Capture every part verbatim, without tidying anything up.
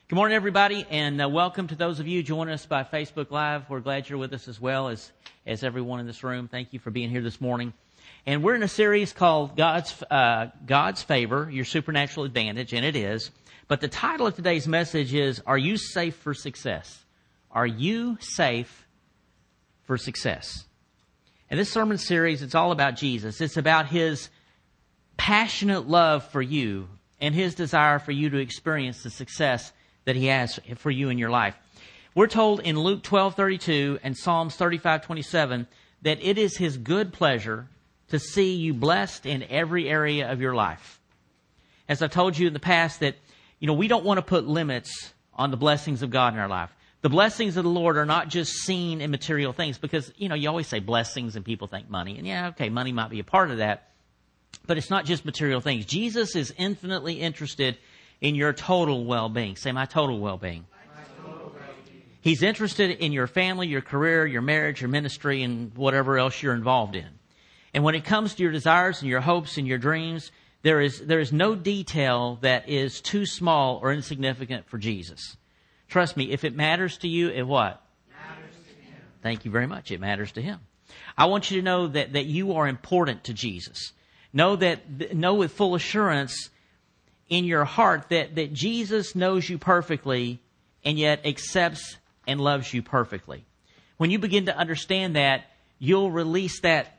Good morning, everybody, and uh, welcome to those of you joining us by Facebook Live. We're glad you're with us as well as, as everyone in this room. Thank you for being here this morning. And we're in a series called God's uh, God's Favor, Your Supernatural Advantage, and it is. But the title of today's message is, Are You Safe for Success? Are you safe for success? And this sermon series, it's all about Jesus. It's about His passionate love for you and His desire for you to experience the success that He has for you in your life. We're told in Luke twelve thirty-two and Psalms thirty-five twenty-seven that it is His good pleasure to see you blessed in every area of your life. As I've told you in the past that, you know, we don't want to put limits on the blessings of God in our life. The blessings of the Lord are not just seen in material things because, you know, you always say blessings and people think money. And yeah, okay, money might be a part of that. But it's not just material things. Jesus is infinitely interested in your total well-being. Say, my total well-being. My total well-being. He's interested in your family, your career, your marriage, your ministry, and whatever else you're involved in. And when it comes to your desires and your hopes and your dreams, there is there is no detail that is too small or insignificant for Jesus. Trust me, if it matters to you, it what? Matters to Him. Thank you very much. It matters to Him. I want you to know that, that you are important to Jesus. Know that know with full assurance in your heart that, that Jesus knows you perfectly and yet accepts and loves you perfectly. When you begin to understand that, you'll release that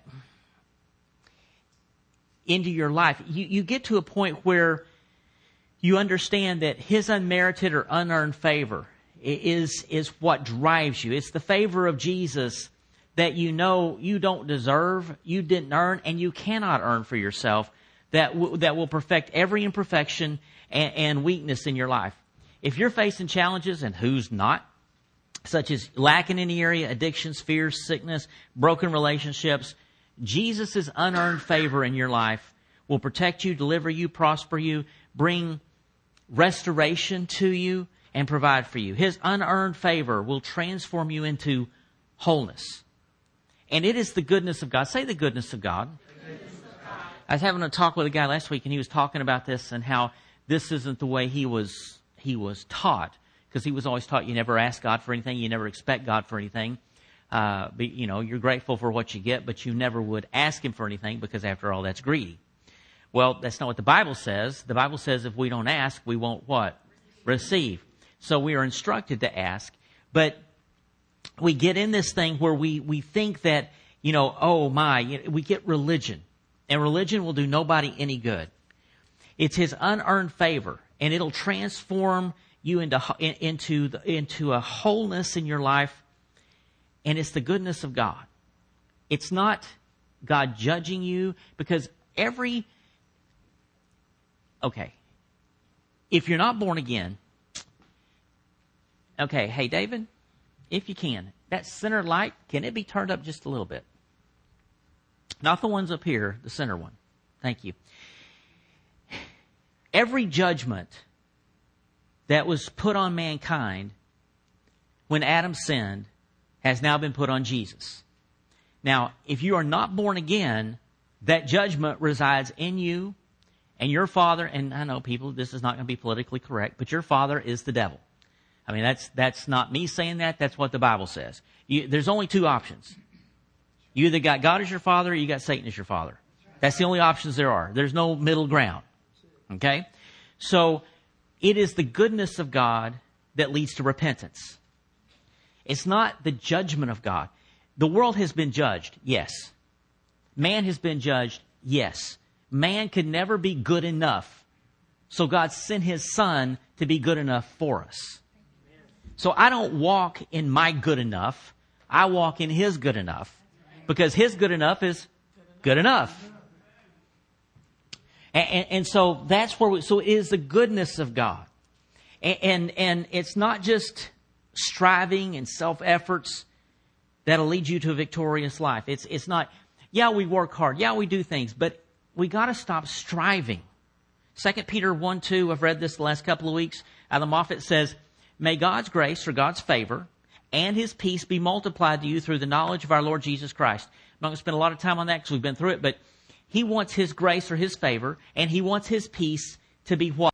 into your life. You, you get to a point where you understand that His unmerited or unearned favor is, is what drives you. It's the favor of Jesus that you know you don't deserve, you didn't earn, and you cannot earn for yourself. That w- that will perfect every imperfection and, and weakness in your life. If you're facing challenges, and who's not, such as lack in any area, addictions, fears, sickness, broken relationships, Jesus' unearned favor in your life will protect you, deliver you, prosper you, bring restoration to you, and provide for you. His unearned favor will transform you into wholeness. And it is the goodness of God. Say the goodness of God. I was having a talk with a guy last week, and he was talking about this and how this isn't the way he was he was taught, because he was always taught you never ask God for anything, you never expect God for anything. Uh, but, you know, you're grateful for what you get, but you never would ask Him for anything because, after all, that's greedy. Well, that's not what the Bible says. The Bible says if we don't ask, we won't what? Receive. So we are instructed to ask, but we get in this thing where we, we think that, you know, oh my, we get religion. And religion will do nobody any good. It's His unearned favor, and it'll transform you into into the, into a wholeness in your life. And it's the goodness of God. It's not God judging you, because every okay, if you're not born again, okay, hey David, if you can, that center light, can it be turned up just a little bit? Not the ones up here, the center one. Thank you. Every judgment that was put on mankind when Adam sinned has now been put on Jesus. Now, if you are not born again, that judgment resides in you, and your father, and I know people, this is not going to be politically correct, but your father is the devil. I mean, that's that's not me saying that, that's what the Bible says. You, there's only two options. You either got God as your father or you got Satan as your father. That's the only options there are. There's no middle ground. Okay? So, it is the goodness of God that leads to repentance. It's not the judgment of God. The world has been judged, yes. Man has been judged, yes. Man could never be good enough. So God sent His Son to be good enough for us. So I don't walk in my good enough. I walk in His good enough. Because His good enough is good enough. And, and, and so that's where we, so it is the goodness of God. And, and, and it's not just striving and self-efforts that'll lead you to a victorious life. It's, it's not, yeah, we work hard. Yeah, we do things, but we got to stop striving. Second Peter one two, I've read this the last couple of weeks. Out of the Moffat says, may God's grace or God's favor and His peace be multiplied to you through the knowledge of our Lord Jesus Christ. I'm not going to spend a lot of time on that because we've been through it, but He wants His grace or His favor, and He wants His peace to be what?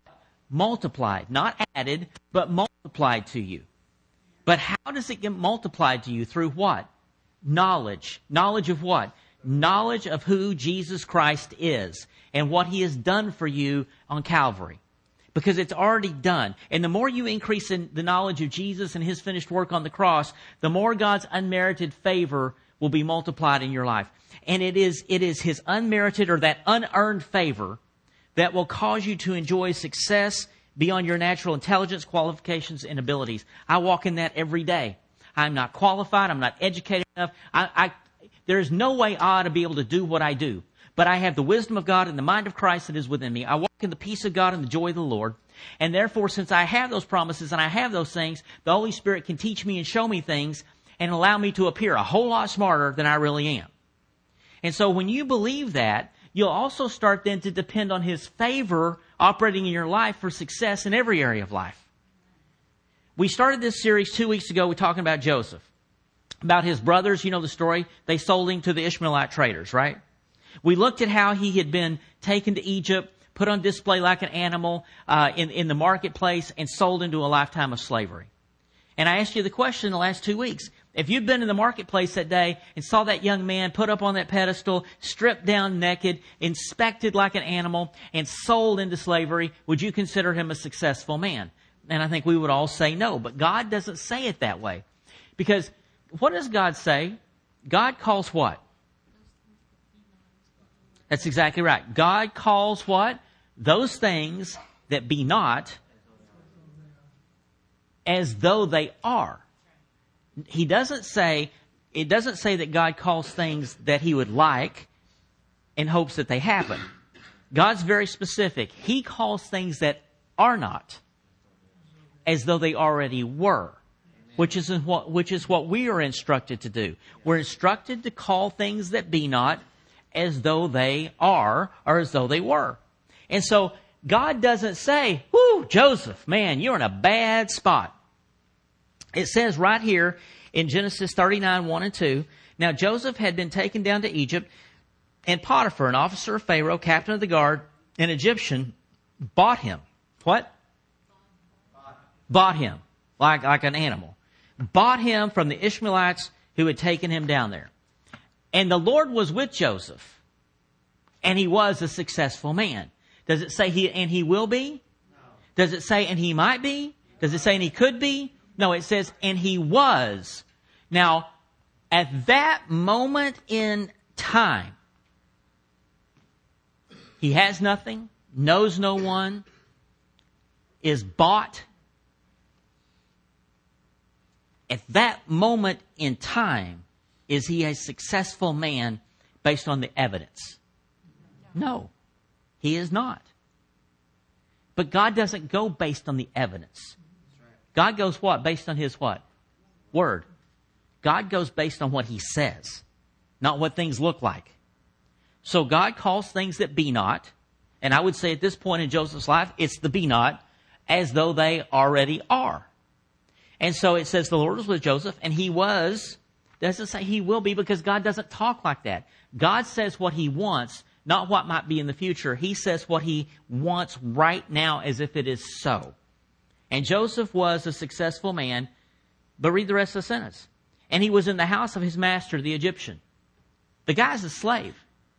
multiplied. Not added, but multiplied to you. But how does it get multiplied to you? Through what? Knowledge. Knowledge of what? Knowledge of who Jesus Christ is and what He has done for you on Calvary. Because it's already done. And the more you increase in the knowledge of Jesus and His finished work on the cross, the more God's unmerited favor will be multiplied in your life. And it is, it is His unmerited or that unearned favor that will cause you to enjoy success beyond your natural intelligence, qualifications, and abilities. I walk in that every day. I'm not qualified. I'm not educated enough. I, I, there is no way I ought to be able to do what I do. But I have the wisdom of God and the mind of Christ that is within me. I walk in the peace of God and the joy of the Lord. And therefore, since I have those promises and I have those things, the Holy Spirit can teach me and show me things and allow me to appear a whole lot smarter than I really am. And so when you believe that, you'll also start then to depend on His favor operating in your life for success in every area of life. We started this series two weeks ago. We're talking about Joseph, about his brothers. You know the story. They sold him to the Ishmaelite traders, right? We looked at how he had been taken to Egypt, put on display like an animal uh, in, in the marketplace, and sold into a lifetime of slavery. And I asked you the question in the last two weeks. If you'd been in the marketplace that day and saw that young man put up on that pedestal, stripped down naked, inspected like an animal, and sold into slavery, would you consider him a successful man? And I think we would all say no. But God doesn't say it that way. Because what does God say? God calls what? That's exactly right. God calls what? Those things that be not as though they are. He doesn't say, it doesn't say that God calls things that He would like in hopes that they happen. God's very specific. He calls things that are not as though they already were, which is what, which is what we are instructed to do. We're instructed to call things that be not as though they are or as though they were. And so God doesn't say, whoo, Joseph, man, you're in a bad spot. It says right here in Genesis thirty-nine, one and two, now Joseph had been taken down to Egypt, and Potiphar, an officer of Pharaoh, captain of the guard, an Egyptian, bought him. What? Bought him, like, like an animal. Bought him from the Ishmaelites who had taken him down there. And the Lord was with Joseph, and he was a successful man. Does it say he and he will be? No. Does it say and he might be? Does it say and he could be? No, it says and he was. Now, at that moment in time, he has nothing, knows no one, is bought. At that moment in time, is he a successful man based on the evidence? No, he is not. But God doesn't go based on the evidence. God goes what? Based on His what? Word. God goes based on what He says, not what things look like. So God calls things that be not, and I would say at this point in Joseph's life, it's the be not, as though they already are. And so it says the Lord was with Joseph, and he was, doesn't say he will be, because God doesn't talk like that. God says what He wants, not what might be in the future. He says what He wants right now as if it is so. And Joseph was a successful man, but read the rest of the sentence. And he was in the house of his master, the Egyptian. The guy's a slave.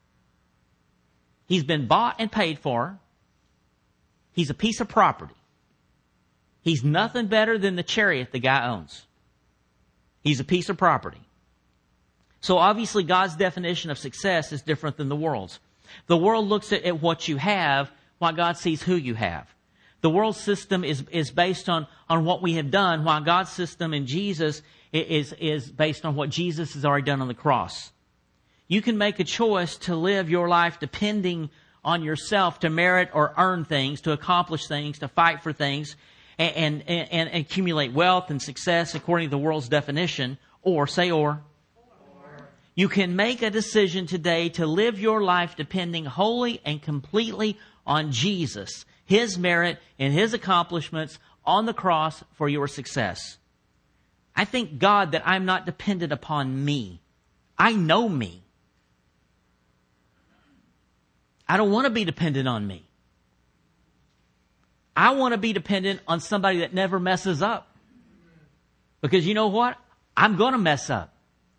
He's been bought and paid for. He's a piece of property. He's nothing better than the chariot the guy owns. He's a piece of property. So obviously God's definition of success is different than the world's. The world looks at, at what you have, while God sees who you have. The world system is, is based on, on what we have done, while God's system in Jesus is, is based on what Jesus has already done on the cross. You can make a choice to live your life depending on yourself to merit or earn things, to accomplish things, to fight for things, and, and, and accumulate wealth and success according to the world's definition, or, say or. Or. You can make a decision today to live your life depending wholly and completely on Jesus, His merit and His accomplishments on the cross for your success. I thank God that I'm not dependent upon me. I know me. I don't want to be dependent on me. I want to be dependent on somebody that never messes up. Because you know what? I'm going to mess up.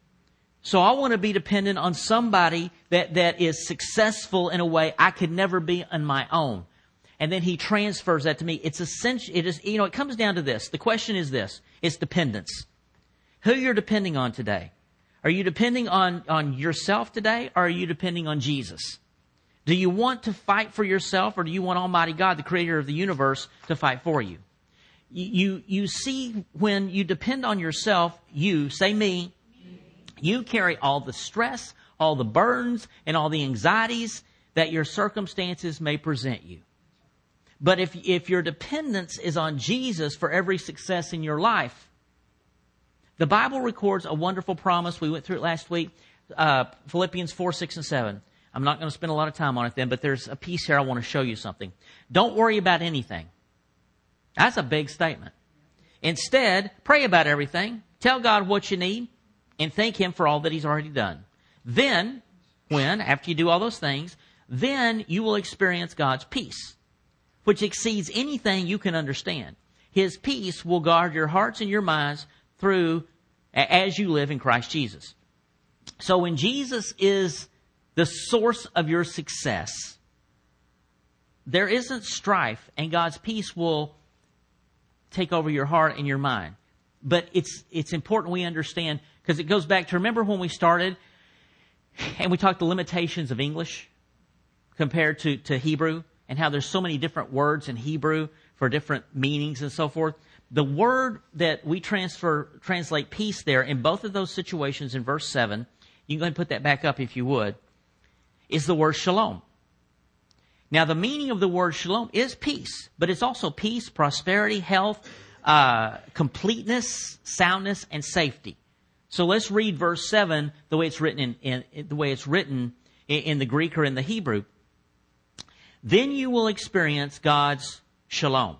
So I want to be dependent on somebody that, that is successful in a way I could never be on my own. And then he transfers that to me. It's essential. It is, you know, it comes down to this. The question is this. It's dependence. Who you're depending on today. Are you depending on, on yourself today, or are you depending on Jesus? Do you want to fight for yourself, or do you want Almighty God, the creator of the universe, to fight for you? You, you, you see, when you depend on yourself, you, say me, you carry all the stress, all the burdens, and all the anxieties that your circumstances may present you. But if, if your dependence is on Jesus for every success in your life, the Bible records a wonderful promise. We went through it last week, uh, Philippians four, six, and seven. I'm not going to spend a lot of time on it then, but there's a piece here I want to show you something. Don't worry about anything. That's a big statement. Instead, pray about everything. Tell God what you need and thank Him for all that He's already done. Then, when, after you do all those things, then you will experience God's peace, which exceeds anything you can understand. His peace will guard your hearts and your minds through as you live in Christ Jesus. So when Jesus is the source of your success, there isn't strife, and God's peace will take over your heart and your mind. But it's it's important we understand, because it goes back to, remember when we started and we talked the limitations of English compared to, to Hebrew, and how there's so many different words in Hebrew for different meanings and so forth. The word that we transfer translate peace there in both of those situations in verse seven, you can go ahead and put that back up if you would, is the word shalom. Now, the meaning of the word shalom is peace, but it's also peace, prosperity, health, uh, completeness, soundness, and safety. So let's read verse seven the way it's written in, in, in the way it's written in, in the Greek or in the Hebrew. Then you will experience God's shalom,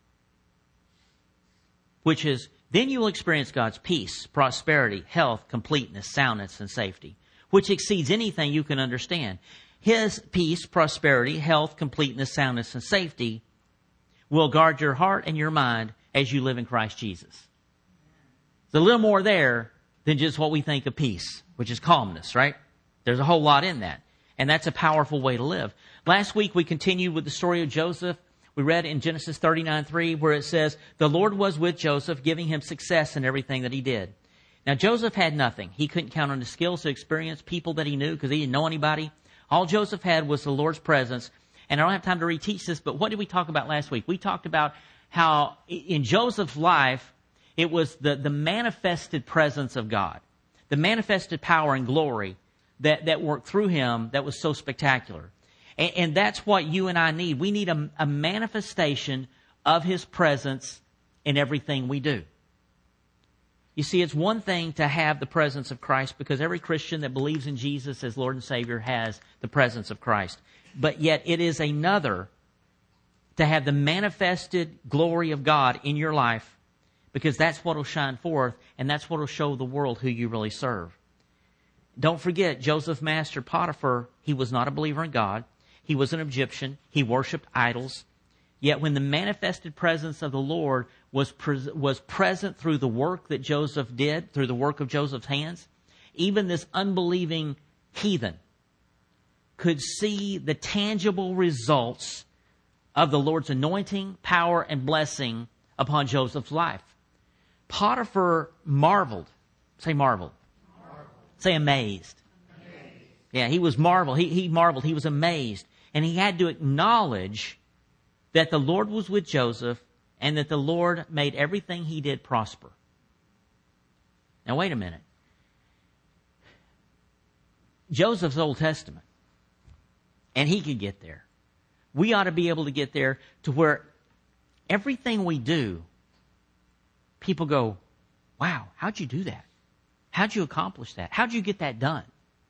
which is, then you will experience God's peace, prosperity, health, completeness, soundness, and safety, which exceeds anything you can understand. His peace, prosperity, health, completeness, soundness, and safety will guard your heart and your mind as you live in Christ Jesus. There's a little more there than just what we think of peace, which is calmness, right? There's a whole lot in that. And that's a powerful way to live. Last week we continued with the story of Joseph. We read in Genesis thirty-nine three where it says, the Lord was with Joseph, giving him success in everything that he did. Now Joseph had nothing. He couldn't count on his skills to experience people that he knew because he didn't know anybody. All Joseph had was the Lord's presence. And I don't have time to reteach this, but what did we talk about last week? We talked about how in Joseph's life, it was the, the manifested presence of God, the manifested power and glory that, that worked through him that was so spectacular. And, and that's what you and I need. We need a, a manifestation of His presence in everything we do. You see, it's one thing to have the presence of Christ, because every Christian that believes in Jesus as Lord and Savior has the presence of Christ. But yet it is another to have the manifested glory of God in your life, because that's what will shine forth, and that's what will show the world who you really serve. Don't forget, Joseph's master Potiphar, he was not a believer in God. He was an Egyptian. He worshipped idols. Yet when the manifested presence of the Lord was pres- was present through the work that Joseph did, through the work of Joseph's hands, even this unbelieving heathen could see the tangible results of the Lord's anointing, power, and blessing upon Joseph's life. Potiphar marveled. Say marveled. Marveled. Say amazed. Amazed. Yeah, he was marveled. He, he marveled. He was amazed. And he had to acknowledge that the Lord was with Joseph and that the Lord made everything he did prosper. Now, wait a minute. Joseph's Old Testament, and he could get there. We ought to be able to get there to where everything we do, people go, wow, how'd you do that? How'd you accomplish that? How'd you get that done?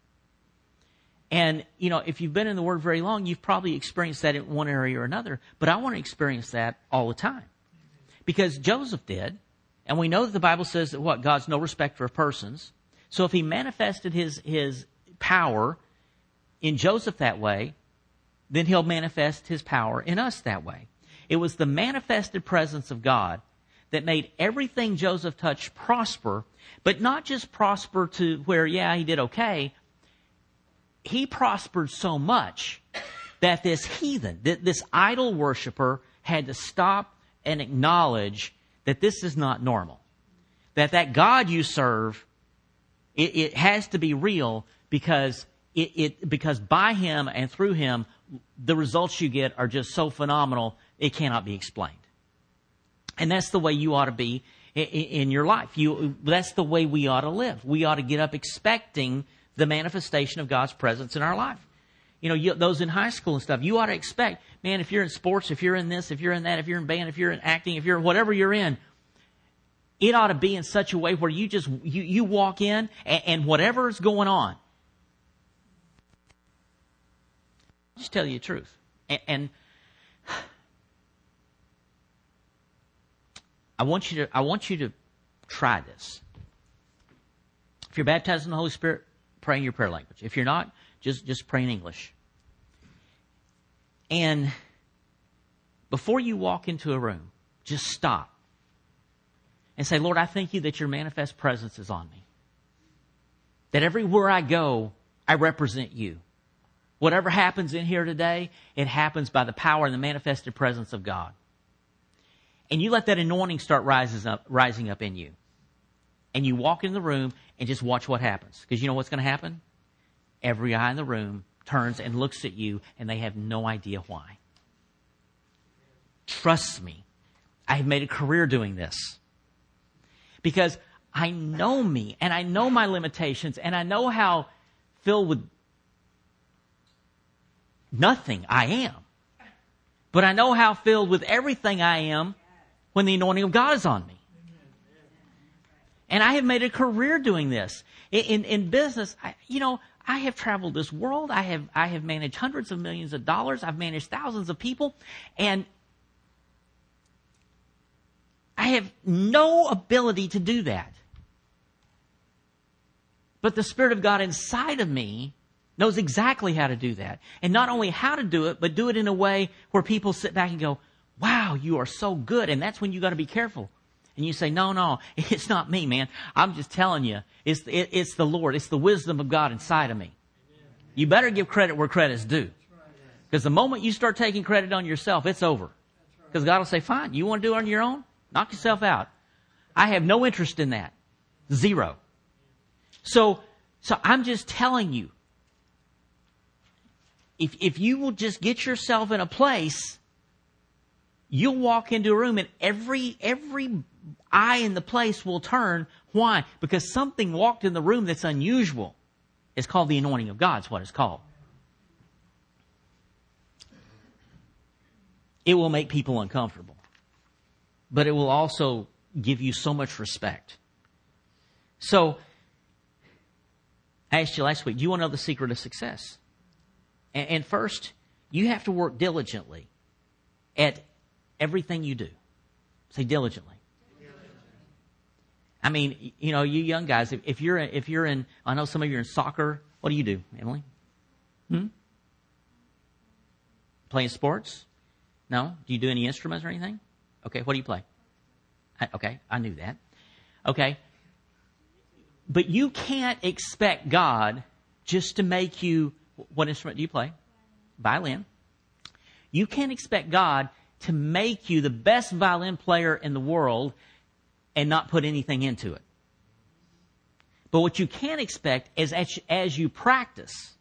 And, you know, if you've been in the Word very long, you've probably experienced that in one area or another. But I want to experience that all the time. Because Joseph did. And we know that the Bible says that what? God's no respecter of persons. So if He manifested His, his power in Joseph that way, then He'll manifest His power in us that way. It was the manifested presence of God that made everything Joseph touched prosper, but not just prosper to where, yeah, he did okay. He prospered so much that this heathen, this idol worshiper, had to stop and acknowledge that this is not normal. That that God you serve, it, it has to be real because it, it because by him and through him, the results you get are just so phenomenal, it cannot be explained. And that's the way you ought to be in, in your life. You, that's the way we ought to live. We ought to get up expecting the manifestation of God's presence in our life. You know, you, those in high school and stuff, you ought to expect, man, if you're in sports, if you're in this, if you're in that, if you're in band, if you're in acting, if you're whatever you're in, it ought to be in such a way where you just, you, you walk in and, and whatever is going on, I'll just tell you the truth. And, and I want you to, I want you to try this. If you're baptized in the Holy Spirit, pray in your prayer language. If you're not, just, just pray in English. And before you walk into a room, just stop and say, Lord, I thank you that your manifest presence is on me. That everywhere I go, I represent you. Whatever happens in here today, it happens by the power and the manifested presence of God. And you let that anointing start rises up, rising up in you. And you walk in the room and just watch what happens. Because you know what's going to happen? Every eye in the room turns and looks at you, and they have no idea why. Trust me, I have made a career doing this. Because I know me, and I know my limitations, and I know how filled with nothing I am. But I know how filled with everything I am when the anointing of God is on me. And I have made a career doing this. In, in, in business, I, you know, I have traveled this world. I have, I have managed hundreds of millions of dollars. I've managed thousands of people. And I have no ability to do that. But the Spirit of God inside of me knows exactly how to do that. And not only how to do it, but do it in a way where people sit back and go, wow, you are so good. And that's when you got to be careful. And you say, no, no, it's not me, man. I'm just telling you, it's, it, it's the Lord. It's the wisdom of God inside of me. You better give credit where credit's due. Because the moment you start taking credit on yourself, it's over. Because God will say, fine, you want to do it on your own? Knock yourself out. I have no interest in that. Zero. So, so I'm just telling you, if, if you will just get yourself in a place, you'll walk into a room and every, every eye in the place will turn. Why? Because something walked in the room that's unusual. It's called the anointing of God. It's what it's called. It will make people uncomfortable. But it will also give you so much respect. So, I asked you last week, do you want to know the secret of success? And, and first, you have to work diligently at everything you do. Say diligently. I mean, you know, you young guys, if, if you're if you're in, I know some of you are in soccer. What do you do, Emily? Hmm? Playing sports? No? Do you do any instruments or anything? Okay, what do you play? I, okay, I knew that. Okay. But you can't expect God just to make you, what instrument do you play? Violin. You can't expect God to make you the best violin player in the world and not put anything into it. But what you can expect is as, as you practice,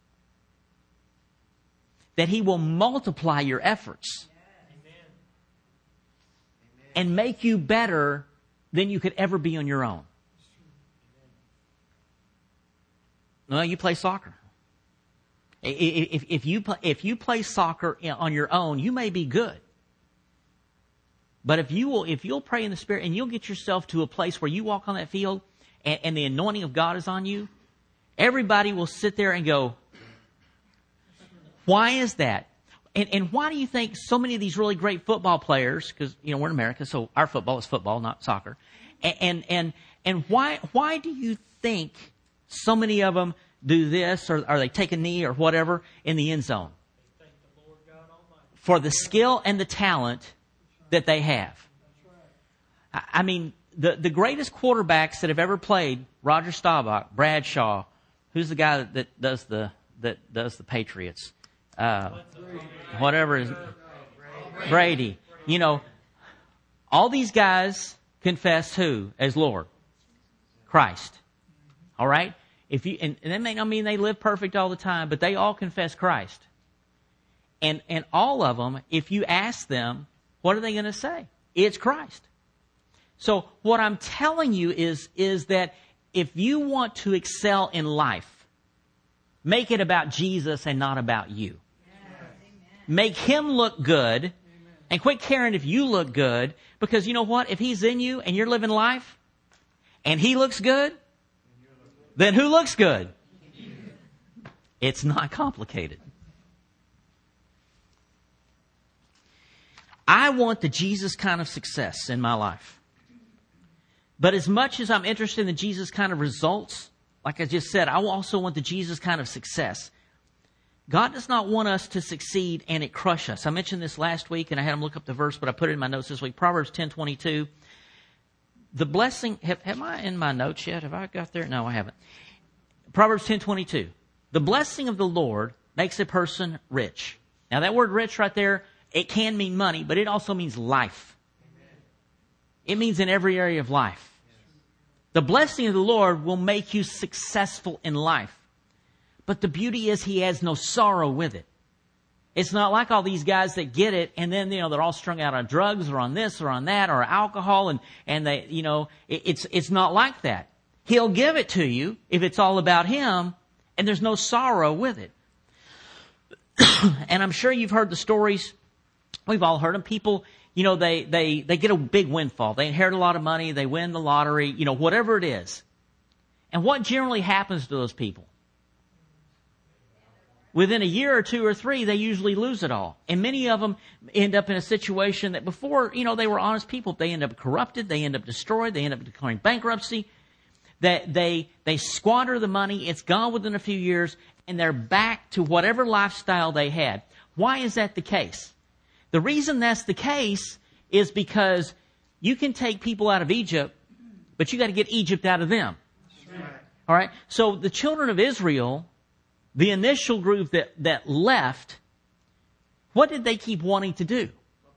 that He will multiply your efforts. Amen. And make you better than you could ever be on your own. Well, you play soccer. If, if, you play, if you play soccer on your own, you may be good. But if you will, if you'll pray in the Spirit and you'll get yourself to a place where you walk on that field and, and the anointing of God is on you, everybody will sit there and go, why is that? And, and why do you think so many of these really great football players, because, you know, we're in America, so our football is football, not soccer. And, and, and, and why, why do you think so many of them do this or, or they take a knee or whatever in the end zone? for the skill and the talent that they have. I mean, the, the greatest quarterbacks that have ever played, Roger Staubach, Bradshaw, who's the guy that, that does the that does the Patriots? Uh, whatever is Brady. You know, all these guys confess who as Lord? Christ. All right? If you and, and that may not mean they live perfect all the time, but they all confess Christ. And and all of them, if you ask them, what are they going to say? It's Christ. So what I'm telling you is, is that if you want to excel in life, make it about Jesus and not about you. Yes. Make Him look good. Amen. And quit caring if you look good, because you know what? If He's in you and you're living life and He looks good, then who looks good? It's not complicated. I want the Jesus kind of success in my life. But as much as I'm interested in the Jesus kind of results, like I just said, I also want the Jesus kind of success. God does not want us to succeed and it crush us. I mentioned this last week, and I had him look up the verse, but I put it in my notes this week. Proverbs ten twenty-two. The blessing, have, have I in my notes yet? Have I got there? No, I haven't. Proverbs ten twenty-two. The blessing of the Lord makes a person rich. Now that word rich right there, it can mean money, but it also means life. It means in every area of life. The blessing of the Lord will make you successful in life. But the beauty is He has no sorrow with it. It's not like all these guys that get it and then, you know, they're all strung out on drugs or on this or on that or alcohol and, and they, you know, it, it's, it's not like that. He'll give it to you if it's all about Him and there's no sorrow with it. And I'm sure you've heard the stories. We've all heard them. People, you know, they, they, they get a big windfall. They inherit a lot of money. They win the lottery, you know, whatever it is. And what generally happens to those people? Within a year or two or three, they usually lose it all. And many of them end up in a situation that before, you know, they were honest people. They end up corrupted. They end up destroyed. They end up declaring bankruptcy. That they, they squander the money. It's gone within a few years. And they're back to whatever lifestyle they had. Why is that the case? The reason that's the case is because you can take people out of Egypt, but you got to get Egypt out of them. Right. All right. So the children of Israel, the initial group that, that left, what did they keep wanting to do?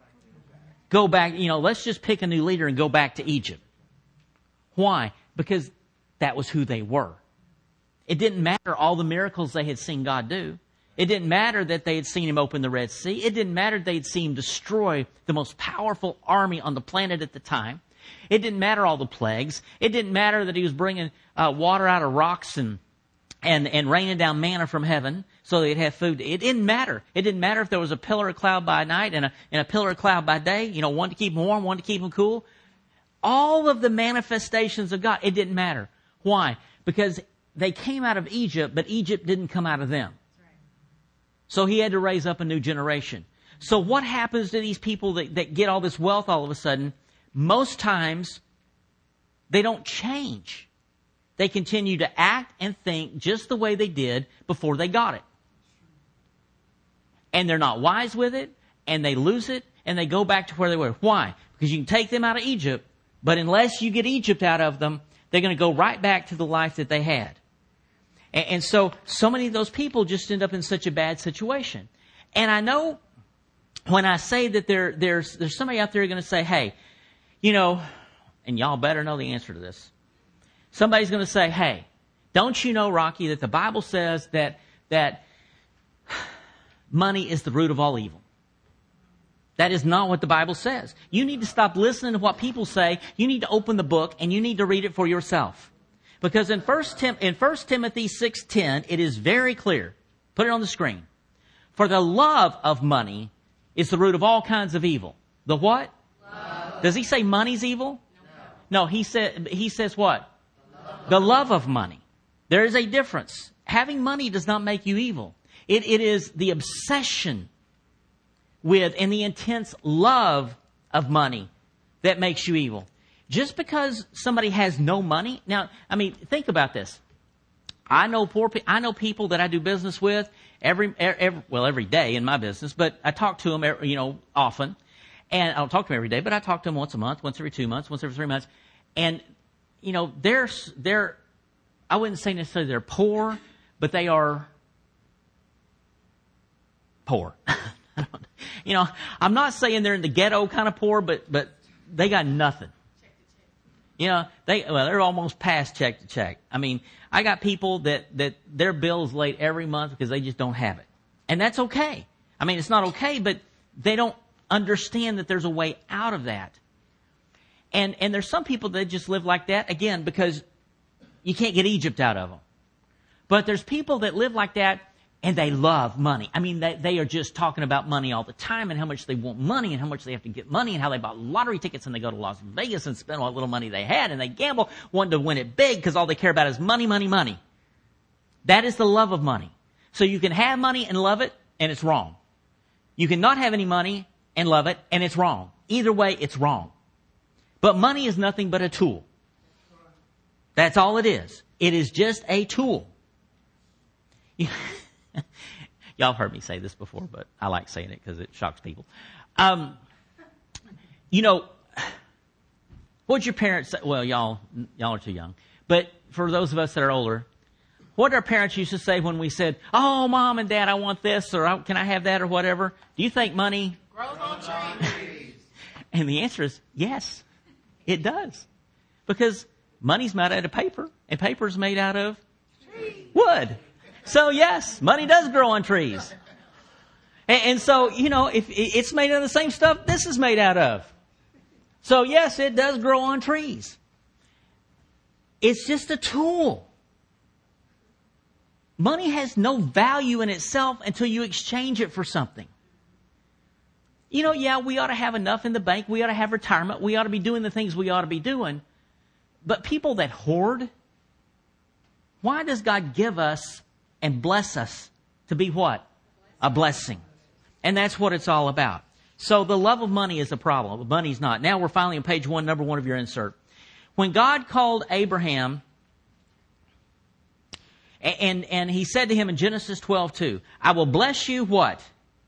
Go back, you know, let's just pick a new leader and go back to Egypt. Why? Because that was who they were. It didn't matter all the miracles they had seen God do. It didn't matter that they had seen Him open the Red Sea. It didn't matter they had seen Him destroy the most powerful army on the planet at the time. It didn't matter all the plagues. It didn't matter that He was bringing uh, water out of rocks and And, and raining down manna from heaven so they'd have food. It didn't matter. It didn't matter if there was a pillar of cloud by night and a, and a pillar of cloud by day, you know, one to keep them warm, one to keep them cool. All of the manifestations of God, it didn't matter. Why? Because they came out of Egypt, but Egypt didn't come out of them. So He had to raise up a new generation. So what happens to these people that, that get all this wealth all of a sudden? Most times, they don't change. They continue to act and think just the way they did before they got it. And they're not wise with it, and they lose it, and they go back to where they were. Why? Because you can take them out of Egypt, but unless you get Egypt out of them, they're going to go right back to the life that they had. And, and so, so many of those people just end up in such a bad situation. And I know when I say that there, there's, there's somebody out there going to say, hey, you know, and y'all better know the answer to this. Somebody's going to say, hey, don't you know, Rocky, that the Bible says that that money is the root of all evil? That is not what the Bible says. You need to stop listening to what people say. You need to open the book and you need to read it for yourself. Because in First Tim- in First Timothy six ten, it is very clear. Put it on the screen. For the love of money is the root of all kinds of evil. The what? Love. Does he say money's evil? No, no he, said, he says what? The love of money. There is a difference. Having money does not make you evil. It, it is the obsession with and the intense love of money that makes you evil. Just because somebody has no money. Now, I mean, think about this. I know poor pe- I know people that I do business with every, every, well, every day in my business, but I talk to them, every, you know, often. And I don't talk to them every day, but I talk to them once a month, once every two months, once every three months. And, you know, they're, they're, I wouldn't say necessarily they're poor, but they are poor. You know, I'm not saying they're in the ghetto kind of poor, but, but they got nothing. You know, they, well, they're almost past check to check. I mean, I got people that, that their bill's late every month because they just don't have it. And that's okay. I mean, it's not okay, but they don't understand that there's a way out of that. And, and there's some people that just live like that, again, because you can't get Egypt out of them. But there's people that live like that and they love money. I mean, they, they are just talking about money all the time and how much they want money and how much they have to get money and how they bought lottery tickets and they go to Las Vegas and spend all the little money they had and they gamble, wanting to win it big because all they care about is money, money, money. That is the love of money. So you can have money and love it, and it's wrong. You can not have any money and love it, and it's wrong. Either way, it's wrong. But money is nothing but a tool. That's all it is. It is just a tool. Y'all have heard me say this before, but I like saying it because it shocks people. Um, you know, what'd your parents say? Well, y'all, y'all are too young. But for those of us that are older, what our parents used to say when we said, "Oh, Mom and Dad, I want this," or "Can I have that," or whatever? Do you think money grows on trees? And the answer is yes, it does. Because money's made out of paper, and paper's made out of Trees. wood. So yes, money does grow on trees. And, and so, you know, if it's made out of the same stuff this is made out of. So yes, it does grow on trees. It's just a tool. Money has no value in itself until you exchange it for something. You know, yeah, we ought to have enough in the bank. We ought to have retirement. We ought to be doing the things we ought to be doing. But people that hoard, why does God give us and bless us to be what? A blessing. And that's what it's all about. So the love of money is a problem. Money's not. Now we're finally on page one, number one of your insert. When God called Abraham, and, and he said to him in Genesis twelve two, "I will bless you," what?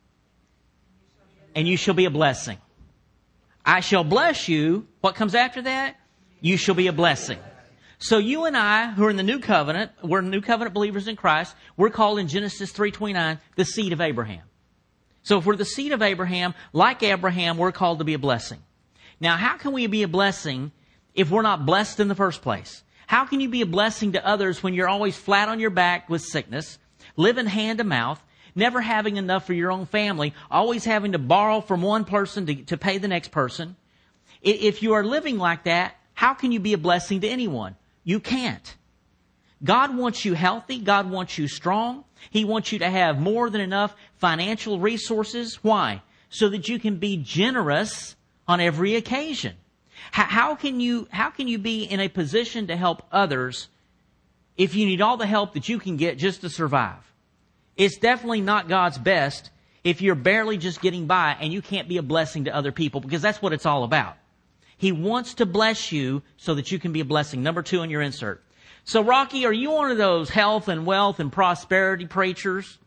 "And you shall be a blessing." I shall bless you. What comes after that? You shall be a blessing. So you and I, who are in the new covenant, we're new covenant believers in Christ, we're called in Genesis three twenty-nine the seed of Abraham. So if we're the seed of Abraham, like Abraham, we're called to be a blessing. Now, how can we be a blessing if we're not blessed in the first place? How can you be a blessing to others when you're always flat on your back with sickness, living hand to mouth, never having enough for your own family, always having to borrow from one person to, to pay the next person? If you are living like that, how can you be a blessing to anyone? You can't. God wants you healthy. God wants you strong. He wants you to have more than enough financial resources. Why? So that you can be generous on every occasion. How can you, how can you be in a position to help others if you need all the help that you can get just to survive? It's definitely not God's best if you're barely just getting by and you can't be a blessing to other people, because that's what it's all about. He wants to bless you so that you can be a blessing. Number two in your insert. So, Rocky, are you one of those health and wealth and prosperity preachers?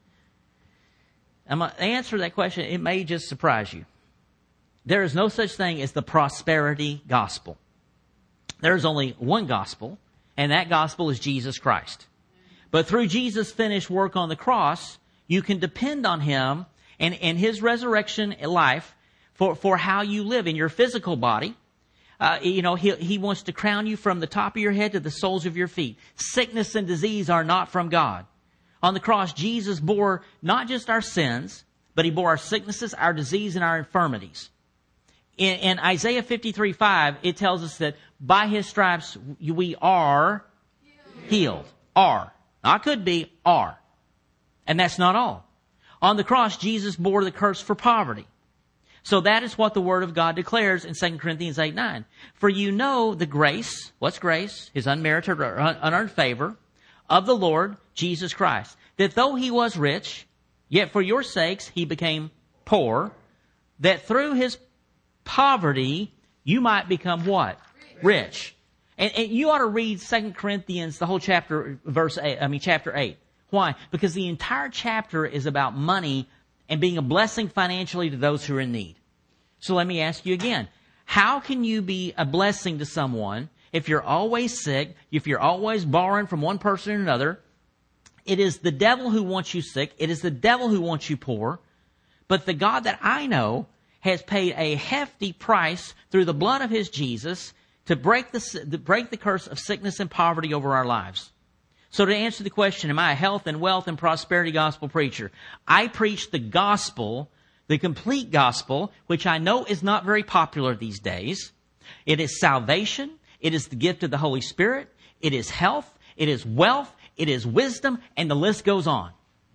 I'm going to answer that question. It may just surprise you. There is no such thing as the prosperity gospel. There is only one gospel, and that gospel is Jesus Christ. But through Jesus' finished work on the cross, you can depend on Him and, and His resurrection life for, for how you live in your physical body. Uh, you know, he, he wants to crown you from the top of your head to the soles of your feet. Sickness and disease are not from God. On the cross, Jesus bore not just our sins, but He bore our sicknesses, our disease, and our infirmities. In, in Isaiah fifty-three five, it tells us that by His stripes we are healed. Are. Not could be, are. And that's not all. On the cross, Jesus bore the curse for poverty. So that is what the Word of God declares in Second Corinthians eight nine. For you know the grace, what's grace? His unmerited or unearned favor of the Lord Jesus Christ. That though He was rich, yet for your sakes He became poor, that through His poverty you might become what? Rich. And, and you ought to read Second Corinthians, the whole chapter, verse eight, I mean, chapter eight. Why? Because the entire chapter is about money and being a blessing financially to those who are in need. So let me ask you again. How can you be a blessing to someone if you're always sick, if you're always borrowing from one person or another? It is the devil who wants you sick. It is the devil who wants you poor. But the God that I know has paid a hefty price through the blood of his Jesus to break the, to break the curse of sickness and poverty over our lives. So to answer the question, am I a health and wealth and prosperity gospel preacher? I preach the gospel, the complete gospel, which I know is not very popular these days. It is salvation. It is the gift of the Holy Spirit. It is health. It is wealth. It is wisdom. And the list goes on.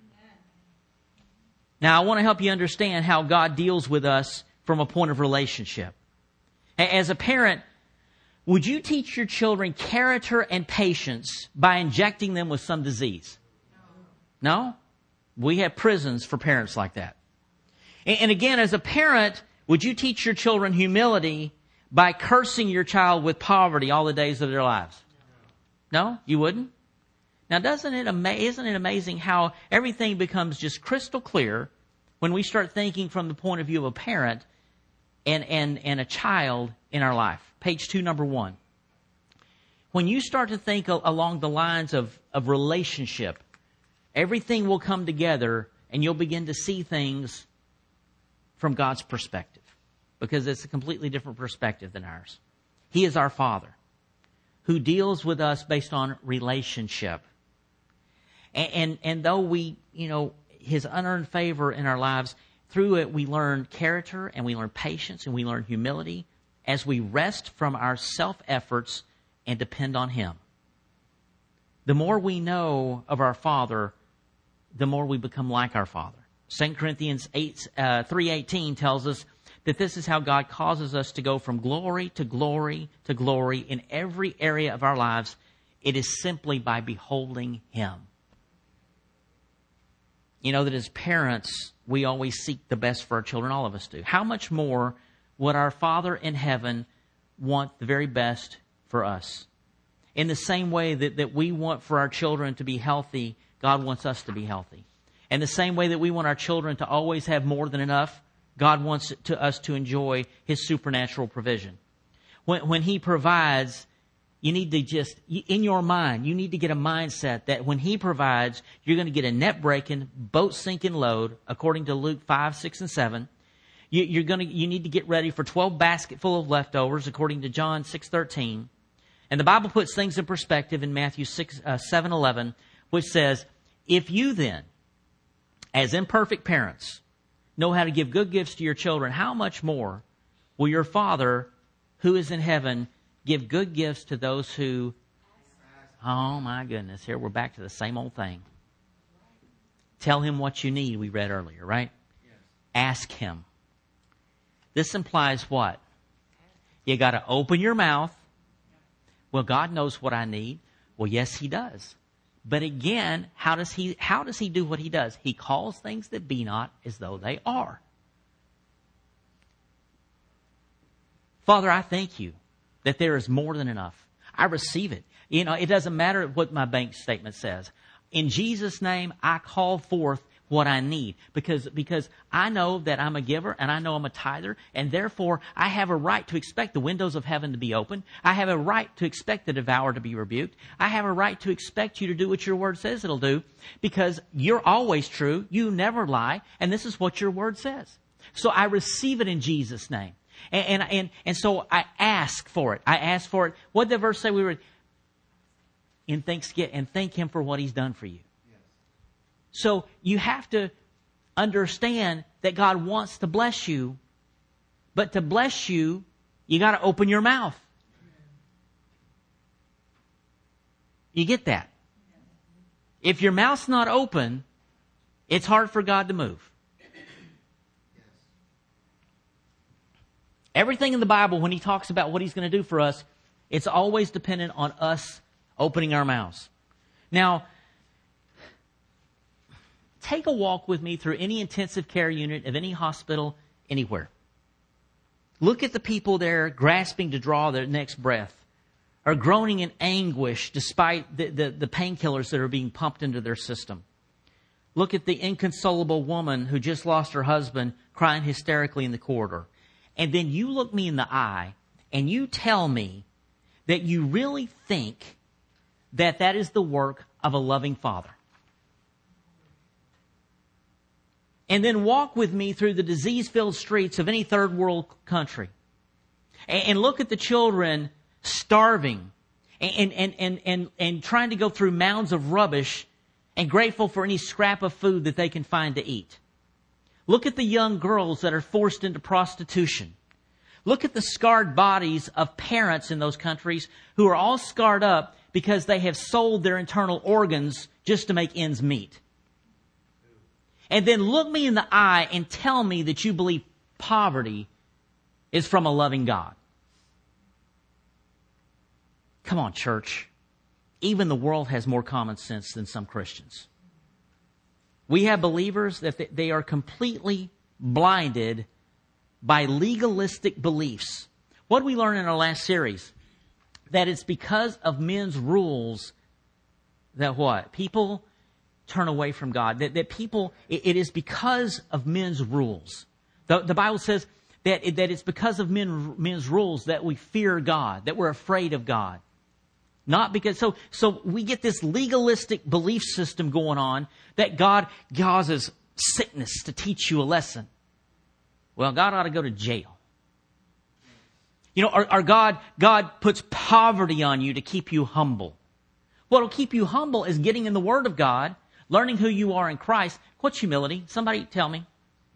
Now, I want to help you understand how God deals with us from a point of relationship. As a parent, would you teach your children character and patience by injecting them with some disease? No. No? We have prisons for parents like that. And again, as a parent, would you teach your children humility by cursing your child with poverty all the days of their lives? No, you wouldn't? Now, doesn't it ama- isn't it amazing how everything becomes just crystal clear when we start thinking from the point of view of a parent and, and, and a child in our life? Page two, number one. When you start to think a- along the lines of, of relationship, everything will come together and you'll begin to see things from God's perspective, because it's a completely different perspective than ours. He is our Father who deals with us based on relationship. And, and, and though we, you know, his unearned favor in our lives, through it we learn character and we learn patience and we learn humility as we rest from our self-efforts and depend on him. The more we know of our Father, the more we become like our Father. Second Corinthians eight, uh, three eighteen tells us that this is how God causes us to go from glory to glory to glory in every area of our lives. It is simply by beholding him. You know that as parents, we always seek the best for our children. All of us do. How much more would our Father in heaven want the very best for us? In the same way that, that we want for our children to be healthy, God wants us to be healthy. And the same way that we want our children to always have more than enough, God wants to us to enjoy his supernatural provision. When, when he provides, you need to just, in your mind, you need to get a mindset that when he provides, you're going to get a net-breaking, boat-sinking load, according to Luke five, six, and seven. You, you're going to, you need to get ready for twelve basketful of leftovers, according to John six, thirteen. And the Bible puts things in perspective in Matthew six, uh, seven, eleven, which says, if you then, as imperfect parents, know how to give good gifts to your children, how much more will your Father who is in heaven give good gifts to those who... Oh, my goodness. Here we're back to the same old thing. Tell him what you need, we read earlier, right? Yes. Ask him. This implies what? You got to open your mouth. Well, God knows what I need. Well, yes, he does. But again, how does he how does he do what he does? He calls things that be not as though they are. Father, I thank you that there is more than enough. I receive it. You know, it doesn't matter what my bank statement says. In Jesus' name, I call forth what I need because, because I know that I'm a giver and I know I'm a tither, and therefore I have a right to expect the windows of heaven to be open. I have a right to expect the devourer to be rebuked. I have a right to expect you to do what your word says it'll do, because you're always true. You never lie. And this is what your word says. So I receive it in Jesus' name. And, and, and, and so I ask for it. I ask for it. What did the verse say? We were in thanksgiving, and thank him for what he's done for you. So you have to understand that God wants to bless you, but to bless you, you got to open your mouth. You get that? If your mouth's not open, it's hard for God to move. Everything in the Bible, when he talks about what he's going to do for us, it's always dependent on us opening our mouths. Now, take a walk with me through any intensive care unit of any hospital anywhere. Look at the people there grasping to draw their next breath. are groaning in anguish despite the, the, the painkillers that are being pumped into their system. Look at the inconsolable woman who just lost her husband crying hysterically in the corridor. And then you look me in the eye and you tell me that you really think that that is the work of a loving Father. And then walk with me through the disease-filled streets of any third world country. And look at the children starving and, and, and, and, and trying to go through mounds of rubbish and grateful for any scrap of food that they can find to eat. Look at the young girls that are forced into prostitution. Look at the scarred bodies of parents in those countries who are all scarred up because they have sold their internal organs just to make ends meet. And then look me in the eye and tell me that you believe poverty is from a loving God. Come on, church. Even the world has more common sense than some Christians. We have believers that they are completely blinded by legalistic beliefs. What did we learn in our last series? That it's because of men's rules that what? People turn away from God. That, that people, it, it is because of men's rules. The, the Bible says that, it, that it's because of men, men's rules that we fear God, that we're afraid of God. Not because, so, so we get this legalistic belief system going on that God causes sickness to teach you a lesson. Well, God ought to go to jail. You know, or, or God, God puts poverty on you to keep you humble. What'll keep you humble is getting in the Word of God, learning who you are in Christ. What's humility? Somebody tell me.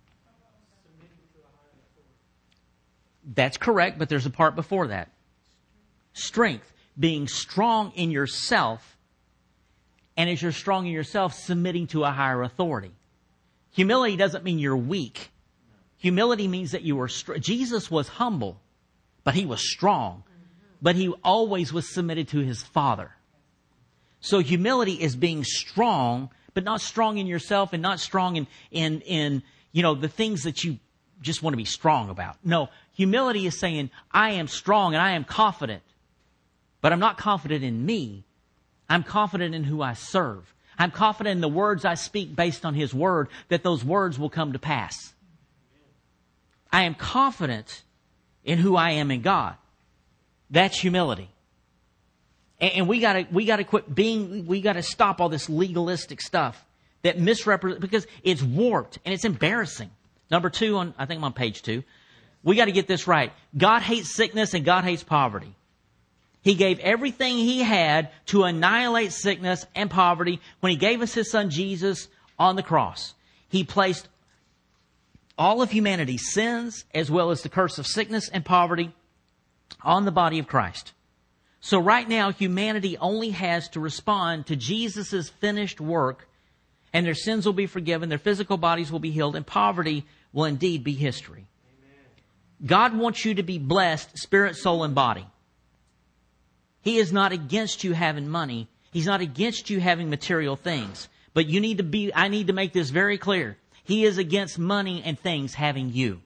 That's correct, but there's a part before that. Strength. Being strong in yourself, and as you're strong in yourself, submitting to a higher authority. Humility doesn't mean you're weak. Humility means that you are strong. Jesus was humble, but he was strong. But he always was submitted to his Father. So humility is being strong, but not strong in yourself and not strong in, in, in you know, the things that you just want to be strong about. No, humility is saying, I am strong and I am confident. But I'm not confident in me. I'm confident in who I serve. I'm confident in the words I speak based on his word, that those words will come to pass. I am confident in who I am in God. That's humility. And, and we gotta, we gotta quit being, we gotta stop all this legalistic stuff that misrepresents, because it's warped and it's embarrassing. Number two on, I think I'm on page two. We gotta get this right. God hates sickness and God hates poverty. He gave everything he had to annihilate sickness and poverty when he gave us his son Jesus on the cross. He placed all of humanity's sins as well as the curse of sickness and poverty on the body of Christ. So right now, humanity only has to respond to Jesus' finished work, and their sins will be forgiven, their physical bodies will be healed, and poverty will indeed be history. Amen. God wants you to be blessed, spirit, soul, and body. He is not against you having money. He's not against you having material things. But you need to be, I need to make this very clear. He is against money and things having you.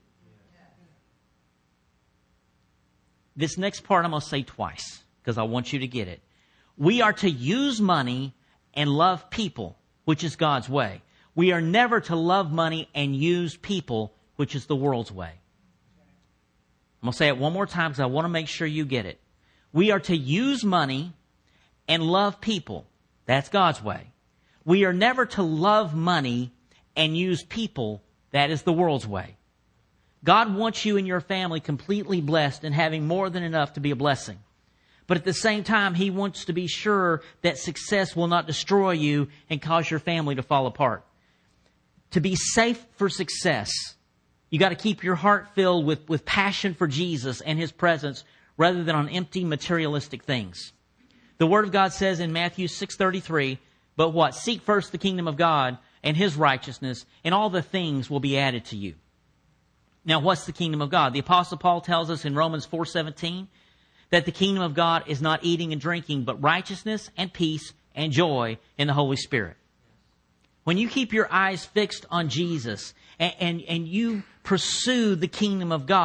This next part I'm going to say twice because I want you to get it. We are to use money and love people, which is God's way. We are never to love money and use people, which is the world's way. I'm going to say it one more time because I want to make sure you get it. We are to use money and love people. That's God's way. We are never to love money and use people. That is the world's way. God wants you and your family completely blessed and having more than enough to be a blessing. But at the same time, He wants to be sure that success will not destroy you and cause your family to fall apart. To be safe for success, you got to keep your heart filled with, with passion for Jesus and His presence rather than on empty materialistic things. The Word of God says in Matthew six thirty-three, but what? Seek first the kingdom of God and His righteousness, and all the things will be added to you. Now, what's the kingdom of God? The Apostle Paul tells us in Romans four seventeen that the kingdom of God is not eating and drinking, but righteousness and peace and joy in the Holy Spirit. When you keep your eyes fixed on Jesus and, and, and you pursue the kingdom of God,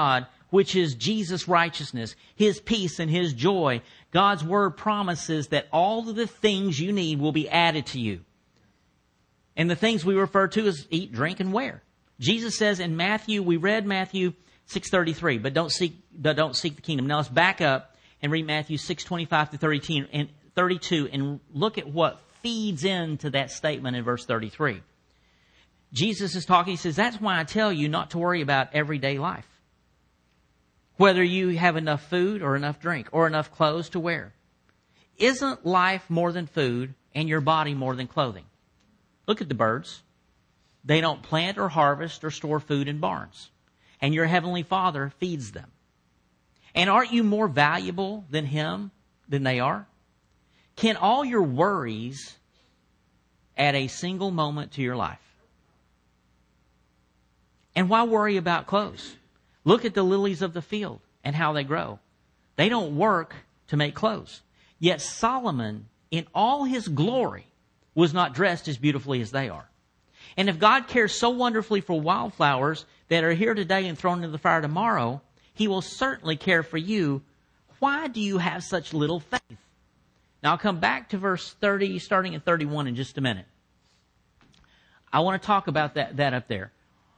which is Jesus' righteousness, His peace and His joy, God's Word promises that all of the things you need will be added to you. And the things we refer to as eat, drink, and wear. Jesus says in Matthew, we read Matthew six thirty-three, but don't seek, but don't seek the kingdom. Now let's back up and read Matthew six twenty-five to thirty-two and look at what feeds into that statement in verse thirty-three. Jesus is talking, He says, that's why I tell you not to worry about everyday life. Whether you have enough food or enough drink or enough clothes to wear. Isn't life more than food and your body more than clothing? Look at the birds. They don't plant or harvest or store food in barns. And your heavenly Father feeds them. And aren't you more valuable than Him, than they are? Can all your worries add a single moment to your life? And why worry about clothes? Look at the lilies of the field and how they grow. They don't work to make clothes. Yet Solomon, in all his glory, was not dressed as beautifully as they are. And if God cares so wonderfully for wildflowers that are here today and thrown into the fire tomorrow, He will certainly care for you. Why do you have such little faith? Now I'll come back to verse thirty, starting at thirty-one in just a minute. I want to talk about that, that up there.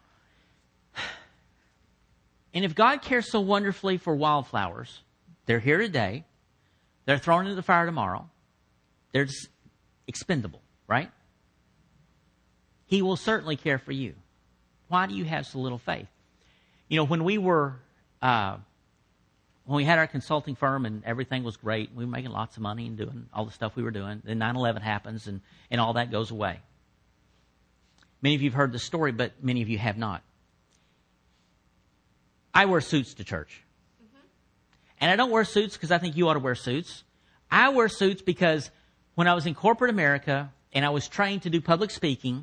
And if God cares so wonderfully for wildflowers, they're here today, they're thrown into the fire tomorrow, they're just expendable, right? He will certainly care for you. Why do you have so little faith? You know, when we were, uh, when we had our consulting firm and everything was great, we were making lots of money and doing all the stuff we were doing, then nine eleven happens and, and all that goes away. Many of you have heard the story, but many of you have not. I wear suits to church. Mm-hmm. And I don't wear suits because I think you ought to wear suits. I wear suits because when I was in corporate America and I was trained to do public speaking,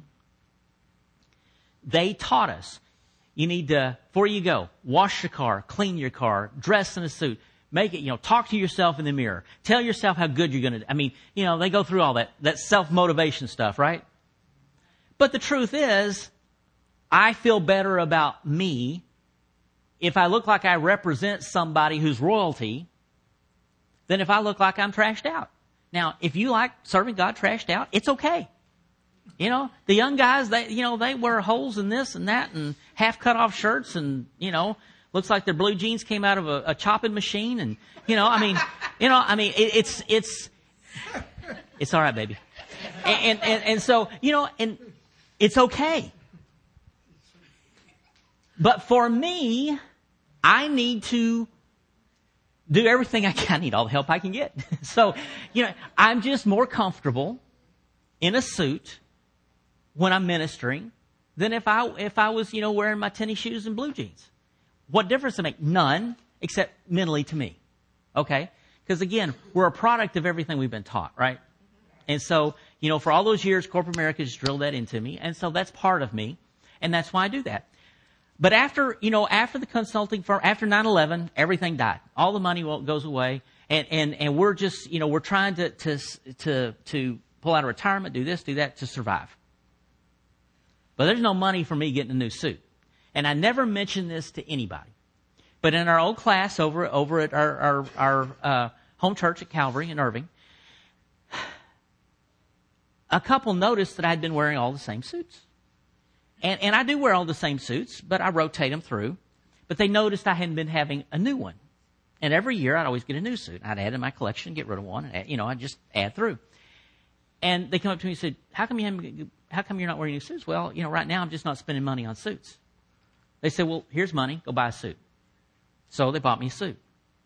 they taught us, you need to, before you go, wash your car, clean your car, dress in a suit, make it, you know, talk to yourself in the mirror. Tell yourself how good you're going to do. I mean, you know, they go through all that, that self-motivation stuff, right? But the truth is, I feel better about me if I look like I represent somebody who's royalty than if I look like I'm trashed out. Now, if you like serving God trashed out, it's okay. You know, the young guys, they, you know, they wear holes in this and that and half cut off shirts and, you know, looks like their blue jeans came out of a, a chopping machine. And, you know, I mean, you know, I mean, it, it's, it's, it's all right, baby. And, and, and so, you know, and it's okay. But for me, I need to do everything I can. I need all the help I can get. So, you know, I'm just more comfortable in a suit when I'm ministering than if I if I was, you know, wearing my tennis shoes and blue jeans. What difference does it make? None, except mentally to me. Okay? Because again, we're a product of everything we've been taught, right? And so, you know, for all those years, corporate America just drilled that into me. And so that's part of me. And that's why I do that. But after, you know, after the consulting firm, after nine eleven, everything died. All the money goes away. And, and, and we're just, you know, we're trying to, to, to, to pull out of retirement, do this, do that to survive. But there's no money for me getting a new suit. And I never mention this to anybody. But in our old class over, over at our, our, our uh, home church at Calvary in Irving, a couple noticed that I'd been wearing all the same suits. And, and I do wear all the same suits, but I rotate them through. But they noticed I hadn't been having a new one. And every year I'd always get a new suit. I'd add in my collection, get rid of one, and add, you know, I'd just add through. And they come up to me and said, how come you haven't, how come you're not wearing new suits? Well, you know, right now I'm just not spending money on suits. They said, well, here's money, go buy a suit. So they bought me a suit.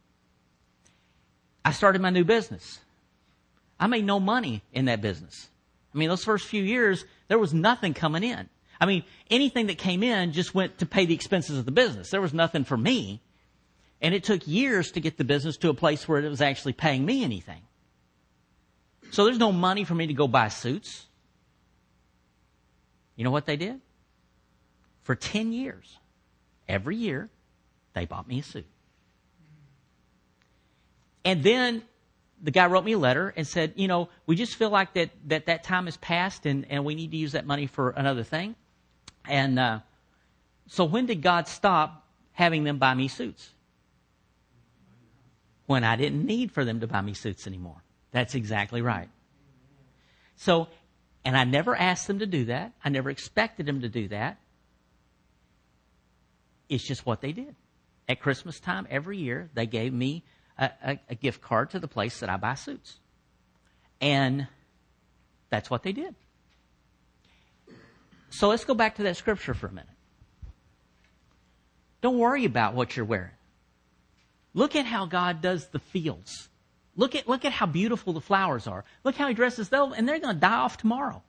I started my new business. I made no money in that business. I mean, those first few years, there was nothing coming in. I mean, anything that came in just went to pay the expenses of the business. There was nothing for me. And it took years to get the business to a place where it was actually paying me anything. So there's no money for me to go buy suits. You know what they did? For ten years, every year, they bought me a suit. And then the guy wrote me a letter and said, you know, we just feel like that that, that time has passed and, and we need to use that money for another thing. And uh, so when did God stop having them buy me suits when I didn't need for them to buy me suits anymore. That's exactly right. So, and I never asked them to do that. I never expected them to do that. It's just what they did. At Christmas time every year, they gave me a, a, a gift card to the place that I buy suits. And that's what they did. So let's go back to that scripture for a minute. Don't worry about what you're wearing. Look at how God does the fields. Look at, look at how beautiful the flowers are. Look how he dresses them, and they're going to die off tomorrow.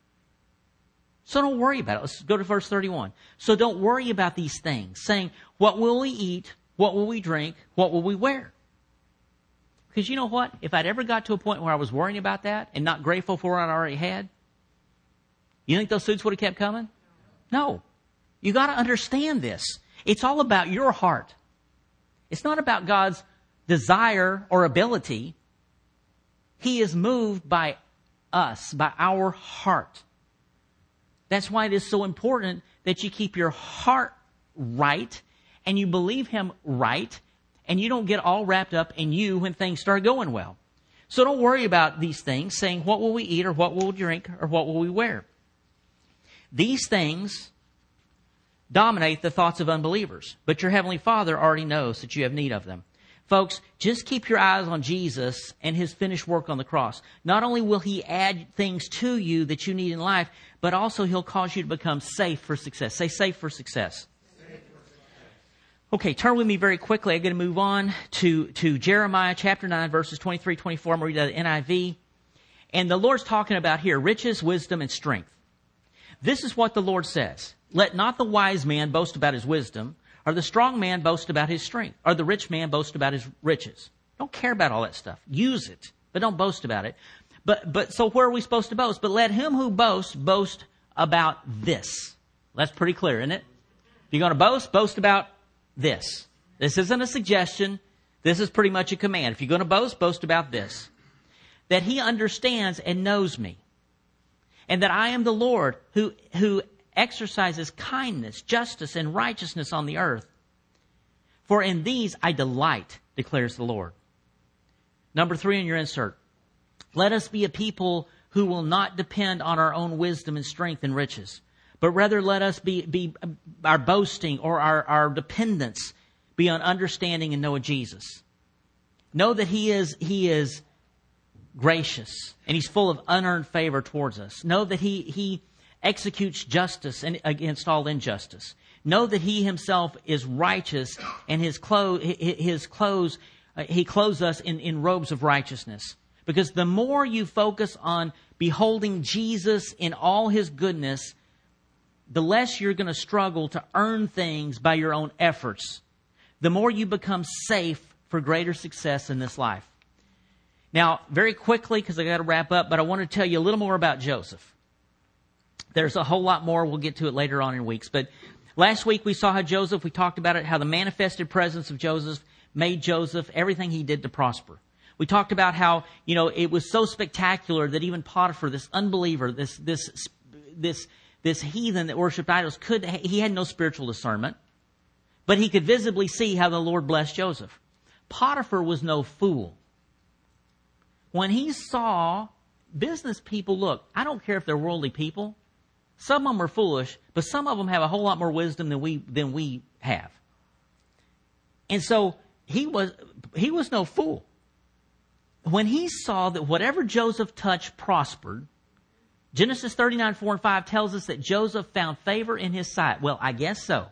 So don't worry about it. Let's go to verse thirty-one. So don't worry about these things, saying, what will we eat? What will we drink? What will we wear? Because you know what? If I'd ever got to a point where I was worrying about that and not grateful for what I already had, you think those suits would have kept coming? No. You got to understand this. It's all about your heart. It's not about God's desire or ability. He is moved by us, by our heart. That's why it is so important that you keep your heart right and you believe him right and you don't get all wrapped up in you when things start going well. So don't worry about these things, saying, what will we eat or what will we drink or what will we wear? These things dominate the thoughts of unbelievers, but your Heavenly Father already knows that you have need of them. Folks, just keep your eyes on Jesus and his finished work on the cross. Not only will he add things to you that you need in life, but also he'll cause you to become safe for success. Say safe for success. Okay, turn with me very quickly. I'm going to move on to, to Jeremiah chapter nine, verses twenty-three, twenty-four. I'm going to read out the N I V. And the Lord's talking about here riches, wisdom, and strength. This is what the Lord says. Let not the wise man boast about his wisdom, or the strong man boast about his strength, or the rich man boast about his riches. Don't care about all that stuff. Use it, but don't boast about it. But, but, so where are we supposed to boast? But let him who boasts boast about this. That's pretty clear, isn't it? If you're going to boast, boast about this. This isn't a suggestion. This is pretty much a command. If you're going to boast, boast about this. That he understands and knows me. And that I am the Lord who, who exercises kindness, justice, and righteousness on the earth. For in these I delight, declares the Lord. Number three in your insert. Let us be a people who will not depend on our own wisdom and strength and riches, but rather let us be, be our boasting or our, our dependence be on understanding and knowing Jesus. Know that He is, He is gracious and He's full of unearned favor towards us. Know that He, He executes justice and against all injustice. Know that He Himself is righteous and His clothes, His clothes, uh, He clothes us in, in robes of righteousness. Because the more you focus on beholding Jesus in all His goodness, the less you're going to struggle to earn things by your own efforts. The more you become safe for greater success in this life. Now, very quickly, because I got to wrap up, but I want to tell you a little more about Joseph. There's a whole lot more. We'll get to it later on in weeks. But last week we saw how Joseph, we talked about it, how the manifested presence of Joseph made Joseph everything he did to prosper. We talked about how, you know, it was so spectacular that even Potiphar, this unbeliever, this, this, this, this heathen that worshiped idols, could, he had no spiritual discernment, but he could visibly see how the Lord blessed Joseph. Potiphar was no fool. When he saw business people, look, I don't care if they're worldly people. Some of them are foolish, but some of them have a whole lot more wisdom than we, than we have. And so he was, he was no fool. When he saw that whatever Joseph touched prospered, Genesis thirty-nine, four and five tells us that Joseph found favor in his sight. Well, I guess so.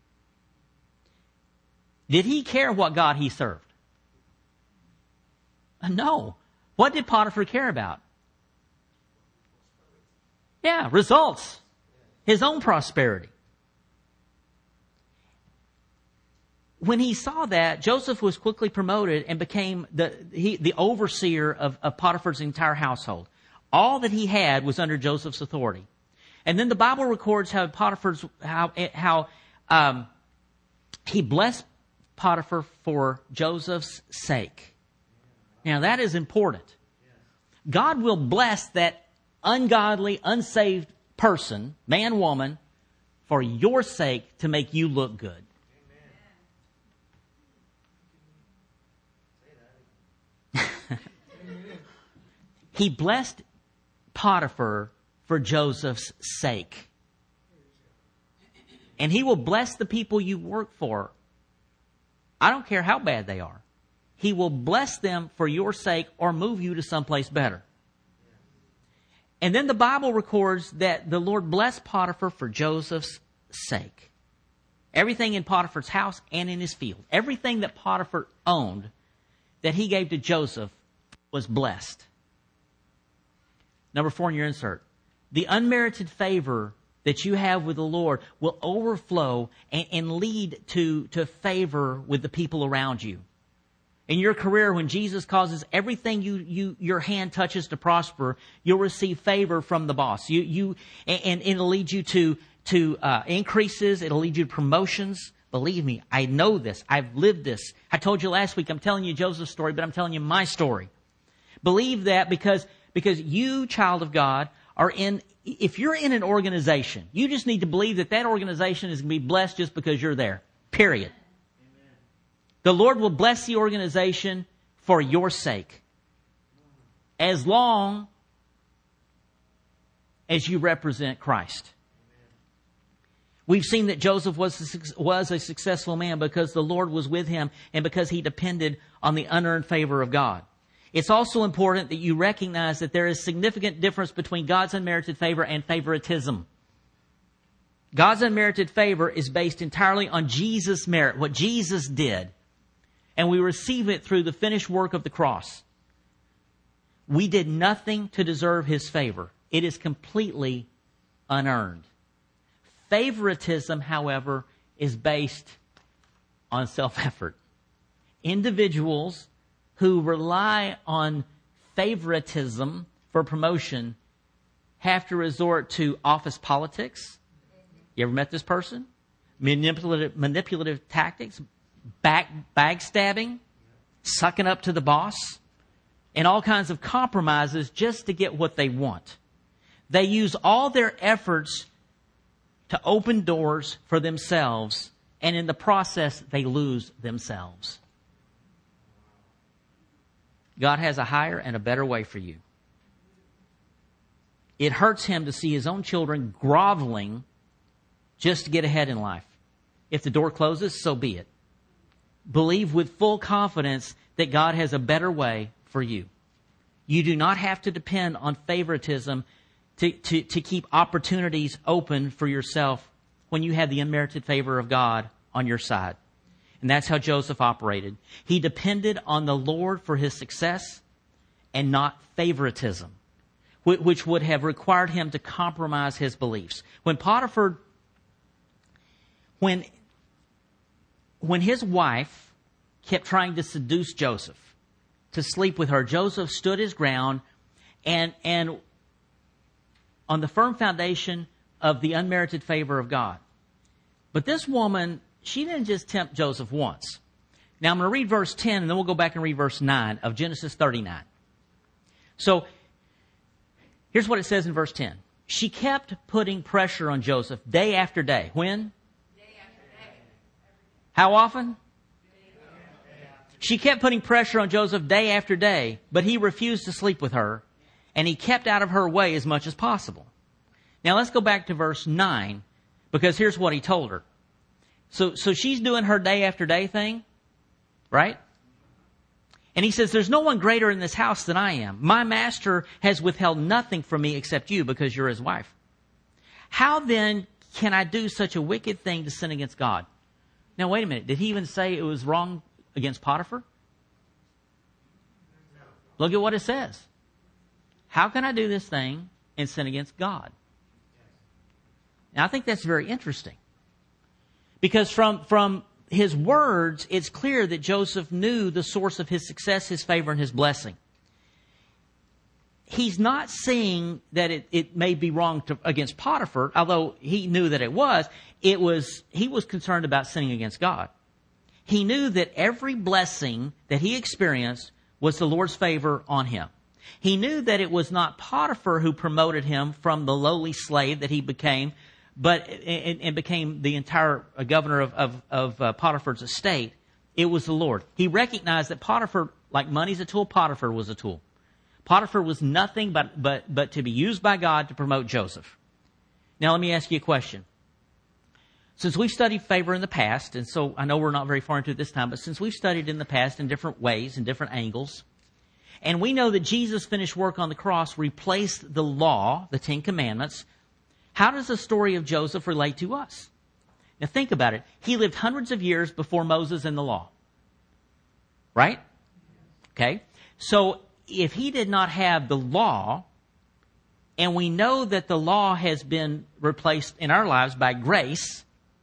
Did he care what God he served? No. What did Potiphar care about? Yeah, results. His own prosperity. When he saw that, Joseph was quickly promoted and became the he, the overseer of, of Potiphar's entire household. All that he had was under Joseph's authority. And then the Bible records how Potiphar's how how um, he blessed Potiphar for Joseph's sake. Now that is important. God will bless that ungodly, unsaved person, man, woman, for your sake to make you look good. He blessed Potiphar for Joseph's sake. And he will bless the people you work for. I don't care how bad they are. He will bless them for your sake or move you to someplace better. And then the Bible records that the Lord blessed Potiphar for Joseph's sake. Everything in Potiphar's house and in his field, everything that Potiphar owned that he gave to Joseph was blessed. Number four in your insert. The unmerited favor that you have with the Lord will overflow and, and lead to, to favor with the people around you. In your career, when Jesus causes everything you, you your hand touches to prosper, you'll receive favor from the boss. You you and, and it'll lead you to to uh, increases. It'll lead you to promotions. Believe me, I know this. I've lived this. I told you last week. I'm telling you Joseph's story, but I'm telling you my story. Believe that because because you, child of God, are in. If you're in an organization, you just need to believe that that organization is going to be blessed just because you're there. Period. The Lord will bless the organization for your sake, as long as you represent Christ. We've seen that Joseph was a, was a successful man because the Lord was with him and because he depended on the unearned favor of God. It's also important that you recognize that there is significant difference between God's unmerited favor and favoritism. God's unmerited favor is based entirely on Jesus' merit, what Jesus did. And we receive it through the finished work of the cross. We did nothing to deserve His favor. It is completely unearned. Favoritism, however, is based on self-effort. Individuals who rely on favoritism for promotion have to resort to office politics. You ever met this person? Manipulative, manipulative tactics. Back, backstabbing, sucking up to the boss, and all kinds of compromises just to get what they want. They use all their efforts to open doors for themselves, and in the process, they lose themselves. God has a higher and a better way for you. It hurts Him to see His own children groveling just to get ahead in life. If the door closes, so be it. Believe with full confidence that God has a better way for you. You do not have to depend on favoritism to, to, to keep opportunities open for yourself when you have the unmerited favor of God on your side. And that's how Joseph operated. He depended on the Lord for his success and not favoritism, which would have required him to compromise his beliefs. When Potiphar, when When his wife kept trying to seduce Joseph to sleep with her, Joseph stood his ground and, and on the firm foundation of the unmerited favor of God. But this woman, she didn't just tempt Joseph once. Now I'm going to read verse ten and then we'll go back and read verse nine of Genesis thirty-nine. So here's what it says in verse ten. She kept putting pressure on Joseph day after day. When? How often? She kept putting pressure on Joseph day after day, but he refused to sleep with her, and he kept out of her way as much as possible. Now let's go back to verse nine, because here's what he told her. So, so she's doing her day after day thing, right? And he says, there's no one greater in this house than I am. My master has withheld nothing from me except you because you're his wife. How then can I do such a wicked thing to sin against God? Now, wait a minute. Did he even say it was wrong against Potiphar? Look at what it says. How can I do this thing and sin against God? Now, I think that's very interesting. Because from, from his words, it's clear that Joseph knew the source of his success, his favor, and his blessing. He's not saying that it, it may be wrong to, against Potiphar, although he knew that it was. It was, he was concerned about sinning against God. He knew that every blessing that he experienced was the Lord's favor on him. He knew that it was not Potiphar who promoted him from the lowly slave that he became, but and, and became the entire governor of, of, of uh, Potiphar's estate. It was the Lord. He recognized that Potiphar, like money's a tool, Potiphar was a tool. Potiphar was nothing but, but, but to be used by God to promote Joseph. Now let me ask you a question. Since we've studied favor in the past, and so I know we're not very far into it this time, but since we've studied in the past in different ways, in different angles, and we know that Jesus' finished work on the cross replaced the law, the Ten Commandments, how does the story of Joseph relate to us? Now think about it. He lived hundreds of years before Moses and the law. Right? Okay. So if he did not have the law, and we know that the law has been replaced in our lives by grace,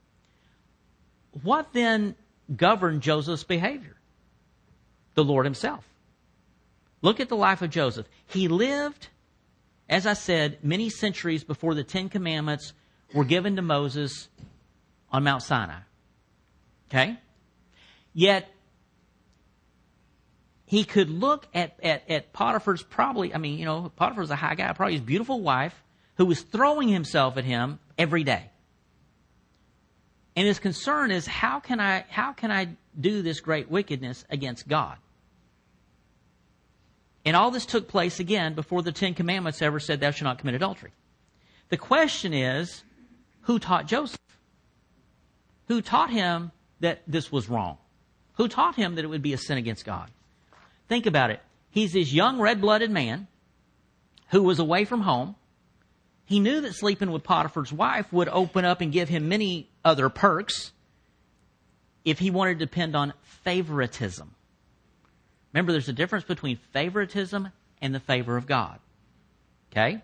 what then governed Joseph's behavior? The Lord himself. Look at the life of Joseph. He lived, as I said, many centuries before the Ten Commandments were given to Moses on Mount Sinai. Okay? Yet, he could look at, at, at Potiphar's probably, I mean, you know, Potiphar's a high guy, probably his beautiful wife, who was throwing himself at him every day. And his concern is, how can I, how can I do this great wickedness against God? And all this took place, again, before the Ten Commandments ever said, thou shalt not commit adultery. The question is, who taught Joseph? Who taught him that this was wrong? Who taught him that it would be a sin against God? Think about it. He's this young, red-blooded man who was away from home. He knew that sleeping with Potiphar's wife would open up and give him many other perks if he wanted to depend on favoritism. Remember, there's a difference between favoritism and the favor of God. Okay?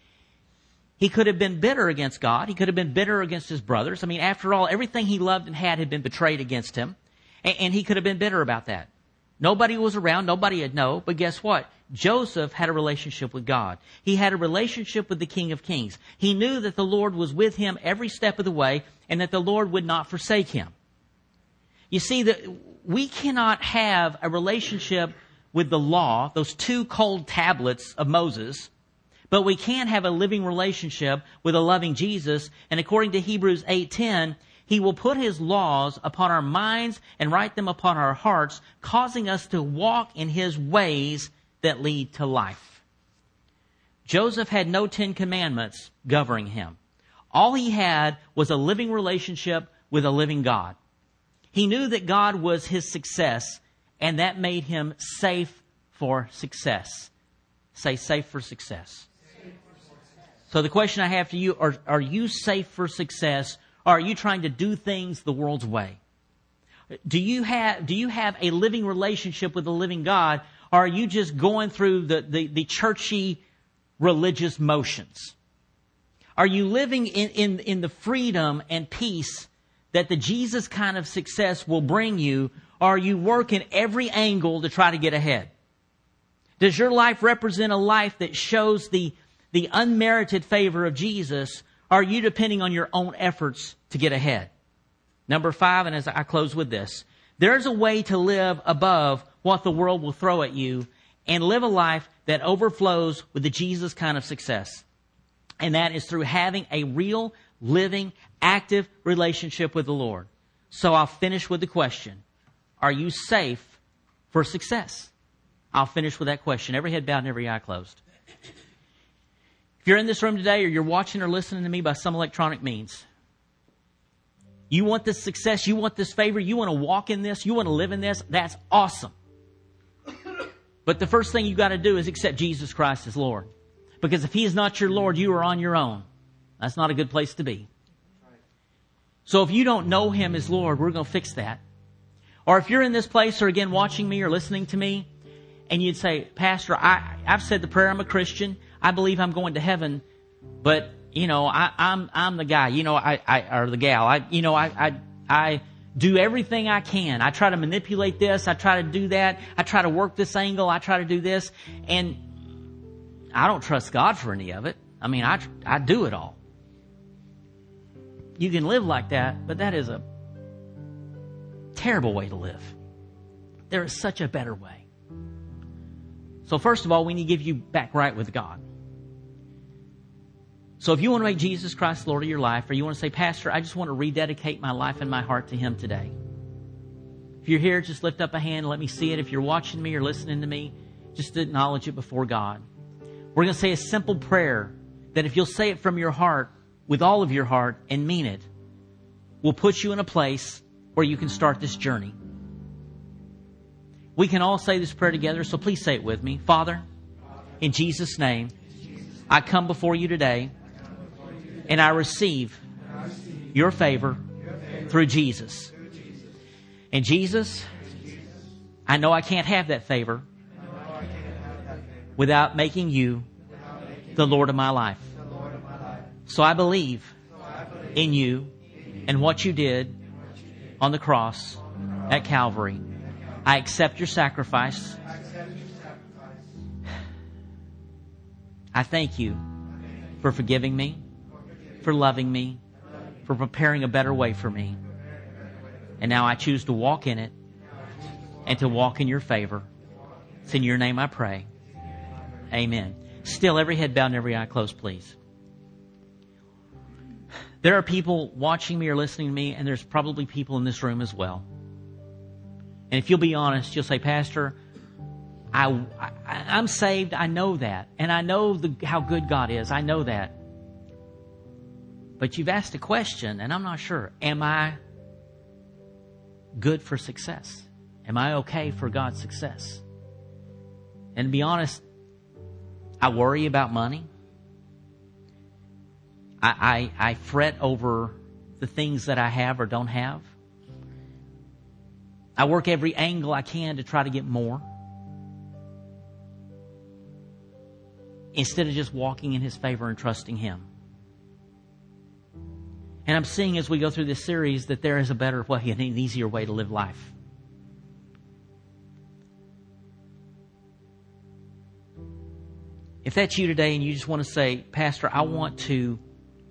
He could have been bitter against God. He could have been bitter against his brothers. I mean, after all, everything he loved and had had been betrayed against him. And, and he could have been bitter about that. Nobody was around. Nobody had known. But guess what? Joseph had a relationship with God. He had a relationship with the King of Kings. He knew that the Lord was with him every step of the way and that the Lord would not forsake him. You see, that we cannot have a relationship with the law, those two cold tablets of Moses, but we can have a living relationship with a loving Jesus. And according to Hebrews eight ten, He will put His laws upon our minds and write them upon our hearts, causing us to walk in His ways that lead to life. Joseph had no Ten Commandments governing him. All he had was a living relationship with a living God. He knew that God was his success, and that made him safe for success. Say, safe for success. Safe for success. So the question I have to you, are, are you safe for success, or are you trying to do things the world's way? Do you have, do you have a living relationship with the living God, or are you just going through the, the, the churchy religious motions? Are you living in, in, in the freedom and peace that the Jesus kind of success will bring you, or are you working every angle to try to get ahead? Does your life represent a life that shows the, the unmerited favor of Jesus, or are you depending on your own efforts to get ahead? Number five, and as I close with this, there's a way to live above what the world will throw at you and live a life that overflows with the Jesus kind of success. And that is through having a real, living, active relationship with the Lord. So I'll finish with the question, are you safe for success? I'll finish with that question. Every head bowed and every eye closed. If you're in this room today, or you're watching or listening to me by some electronic means, you want this success, you want this favor, you want to walk in this, you want to live in this, that's awesome. But the first thing you got to do is accept Jesus Christ as Lord. Because if He is not your Lord, you are on your own. That's not a good place to be. So if you don't know Him as Lord, we're going to fix that. Or if you're in this place, or again watching me or listening to me, and you'd say, Pastor, I, I've said the prayer, I'm a Christian, I believe I'm going to heaven, but you know, I, I'm I'm the guy, you know, I, I or the gal, I you know, I, I I do everything I can. I try to manipulate this, I try to do that, I try to work this angle, I try to do this, and I don't trust God for any of it. I mean, I I do it all. You can live like that, but that is a terrible way to live. There is such a better way. So first of all, we need to give you back right with God. So if you want to make Jesus Christ Lord of your life, or you want to say, Pastor, I just want to rededicate my life and my heart to Him today. If you're here, just lift up a hand and let me see it. If you're watching me or listening to me, just to acknowledge it before God. We're going to say a simple prayer that if you'll say it from your heart, with all of your heart, and mean it, will put you in a place where you can start this journey. We can all say this prayer together, so please say it with me. Father, in Jesus' name, I come before you today, and I receive your favor through Jesus. And Jesus, I know I can't have that favor without making you the Lord of my life. So I believe in you and what you did on the cross at Calvary. I accept your sacrifice. I thank you for forgiving me, for loving me, for preparing a better way for me. And now I choose to walk in it and to walk in your favor. It's in your name I pray. Amen. Still, every head bowed and every eye closed, please. There are people watching me or listening to me, and there's probably people in this room as well. And if you'll be honest, you'll say, Pastor, I, I, I'm saved. I know that. And I know the, how good God is. I know that. But you've asked a question, and I'm not sure. Am I good for success? Am I okay for God's success? And to be honest, I worry about money. I, I, I fret over the things that I have or don't have. I work every angle I can to try to get more, instead of just walking in His favor and trusting Him. And I'm seeing as we go through this series that there is a better way and an easier way to live life. If that's you today and you just want to say, Pastor, I want to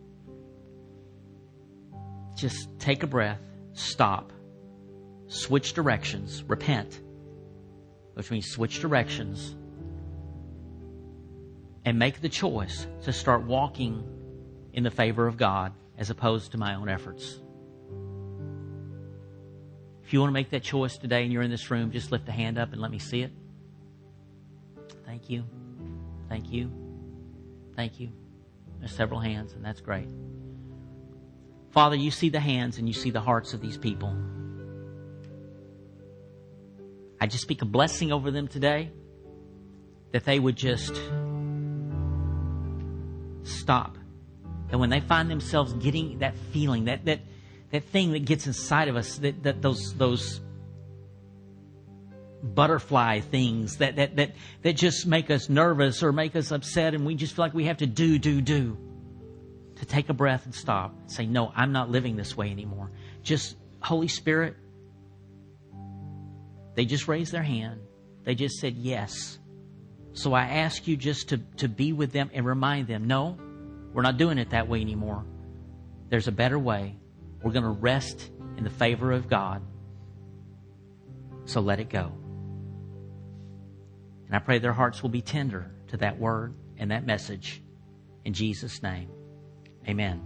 just take a breath, stop, switch directions, repent, which means switch directions, and make the choice to start walking in the favor of God as opposed to my own efforts. If you want to make that choice today and you're in this room, just lift a hand up and let me see it. Thank you. Thank you. Thank you. There's several hands, and that's great. Father, you see the hands and you see the hearts of these people. I just speak a blessing over them today, that they would just stop. And when they find themselves getting that feeling, that that, that thing that gets inside of us, that, that those those butterfly things that, that, that, that just make us nervous or make us upset, and we just feel like we have to do, do, do. To take a breath and stop and say, no, I'm not living this way anymore. Just, Holy Spirit, they just raised their hand. They just said yes. So I ask you just to, to be with them and remind them, no, we're not doing it that way anymore. There's a better way. We're going to rest in the favor of God. So let it go. And I pray their hearts will be tender to that word and that message. In Jesus' name. Amen.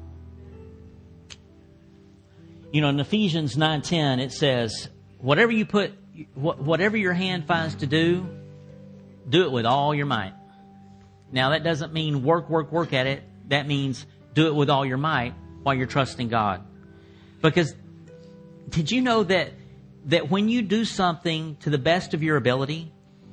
You know, in Ephesians nine ten, it says, whatever you put, whatever your hand finds to do, do it with all your might. Now, that doesn't mean work, work, work at it. That means do it with all your might while you're trusting God. Because did you know that, that when you do something to the best of your ability,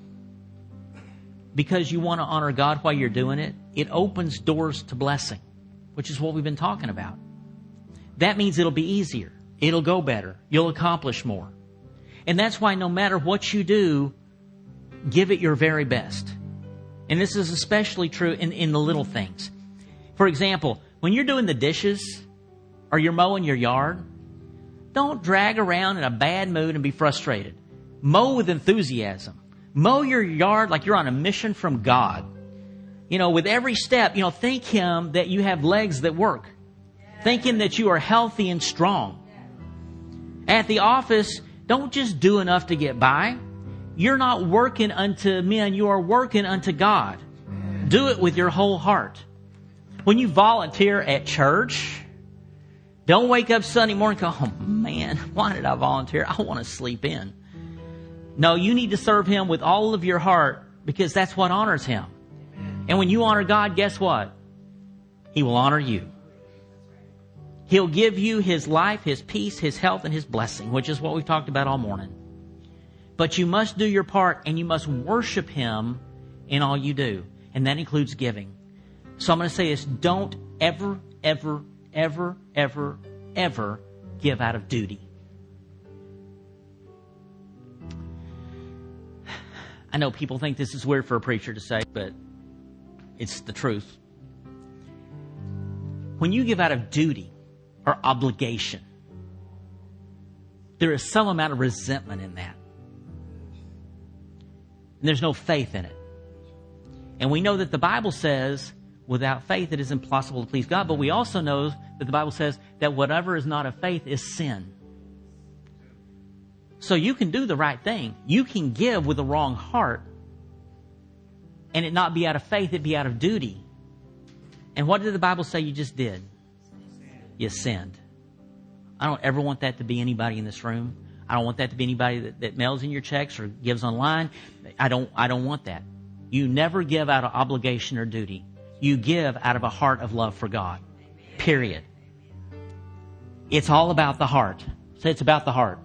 because you want to honor God while you're doing it, it opens doors to blessing, which is what we've been talking about. That means it'll be easier. It'll go better. You'll accomplish more. And that's why no matter what you do, give it your very best. And this is especially true in, in the little things. For example, when you're doing the dishes or you're mowing your yard, don't drag around in a bad mood and be frustrated. Mow with enthusiasm. Mow your yard like you're on a mission from God. You know, with every step, you know, thank Him that you have legs that work. Thank Him that you are healthy and strong. At the office, don't just do enough to get by. You're not working unto men, you are working unto God. Do it with your whole heart. When you volunteer at church, don't wake up Sunday morning and go, oh man, why did I volunteer? I want to sleep in. No, you need to serve Him with all of your heart, because that's what honors Him. And when you honor God, guess what? He will honor you. He'll give you His life, His peace, His health, and His blessing, which is what we've talked about all morning. But you must do your part, and you must worship Him in all you do. And that includes giving. So I'm going to say this. Don't ever, ever, ever, ever, ever give out of duty. I know people think this is weird for a preacher to say, but it's the truth. When you give out of duty or obligation, there is some amount of resentment in that. And there's no faith in it. And we know that the Bible says, without faith it is impossible to please God. But we also know that the Bible says that whatever is not of faith is sin. So you can do the right thing. You can give with the wrong heart and it not be out of faith, it be out of duty. And what did the Bible say you just did? You sinned. I don't ever want that to be anybody in this room. I don't want that to be anybody that, that mails in your checks or gives online. I don't, I don't want that. You never give out of obligation or duty. You give out of a heart of love for God. Period. It's all about the heart. Say it's about the heart.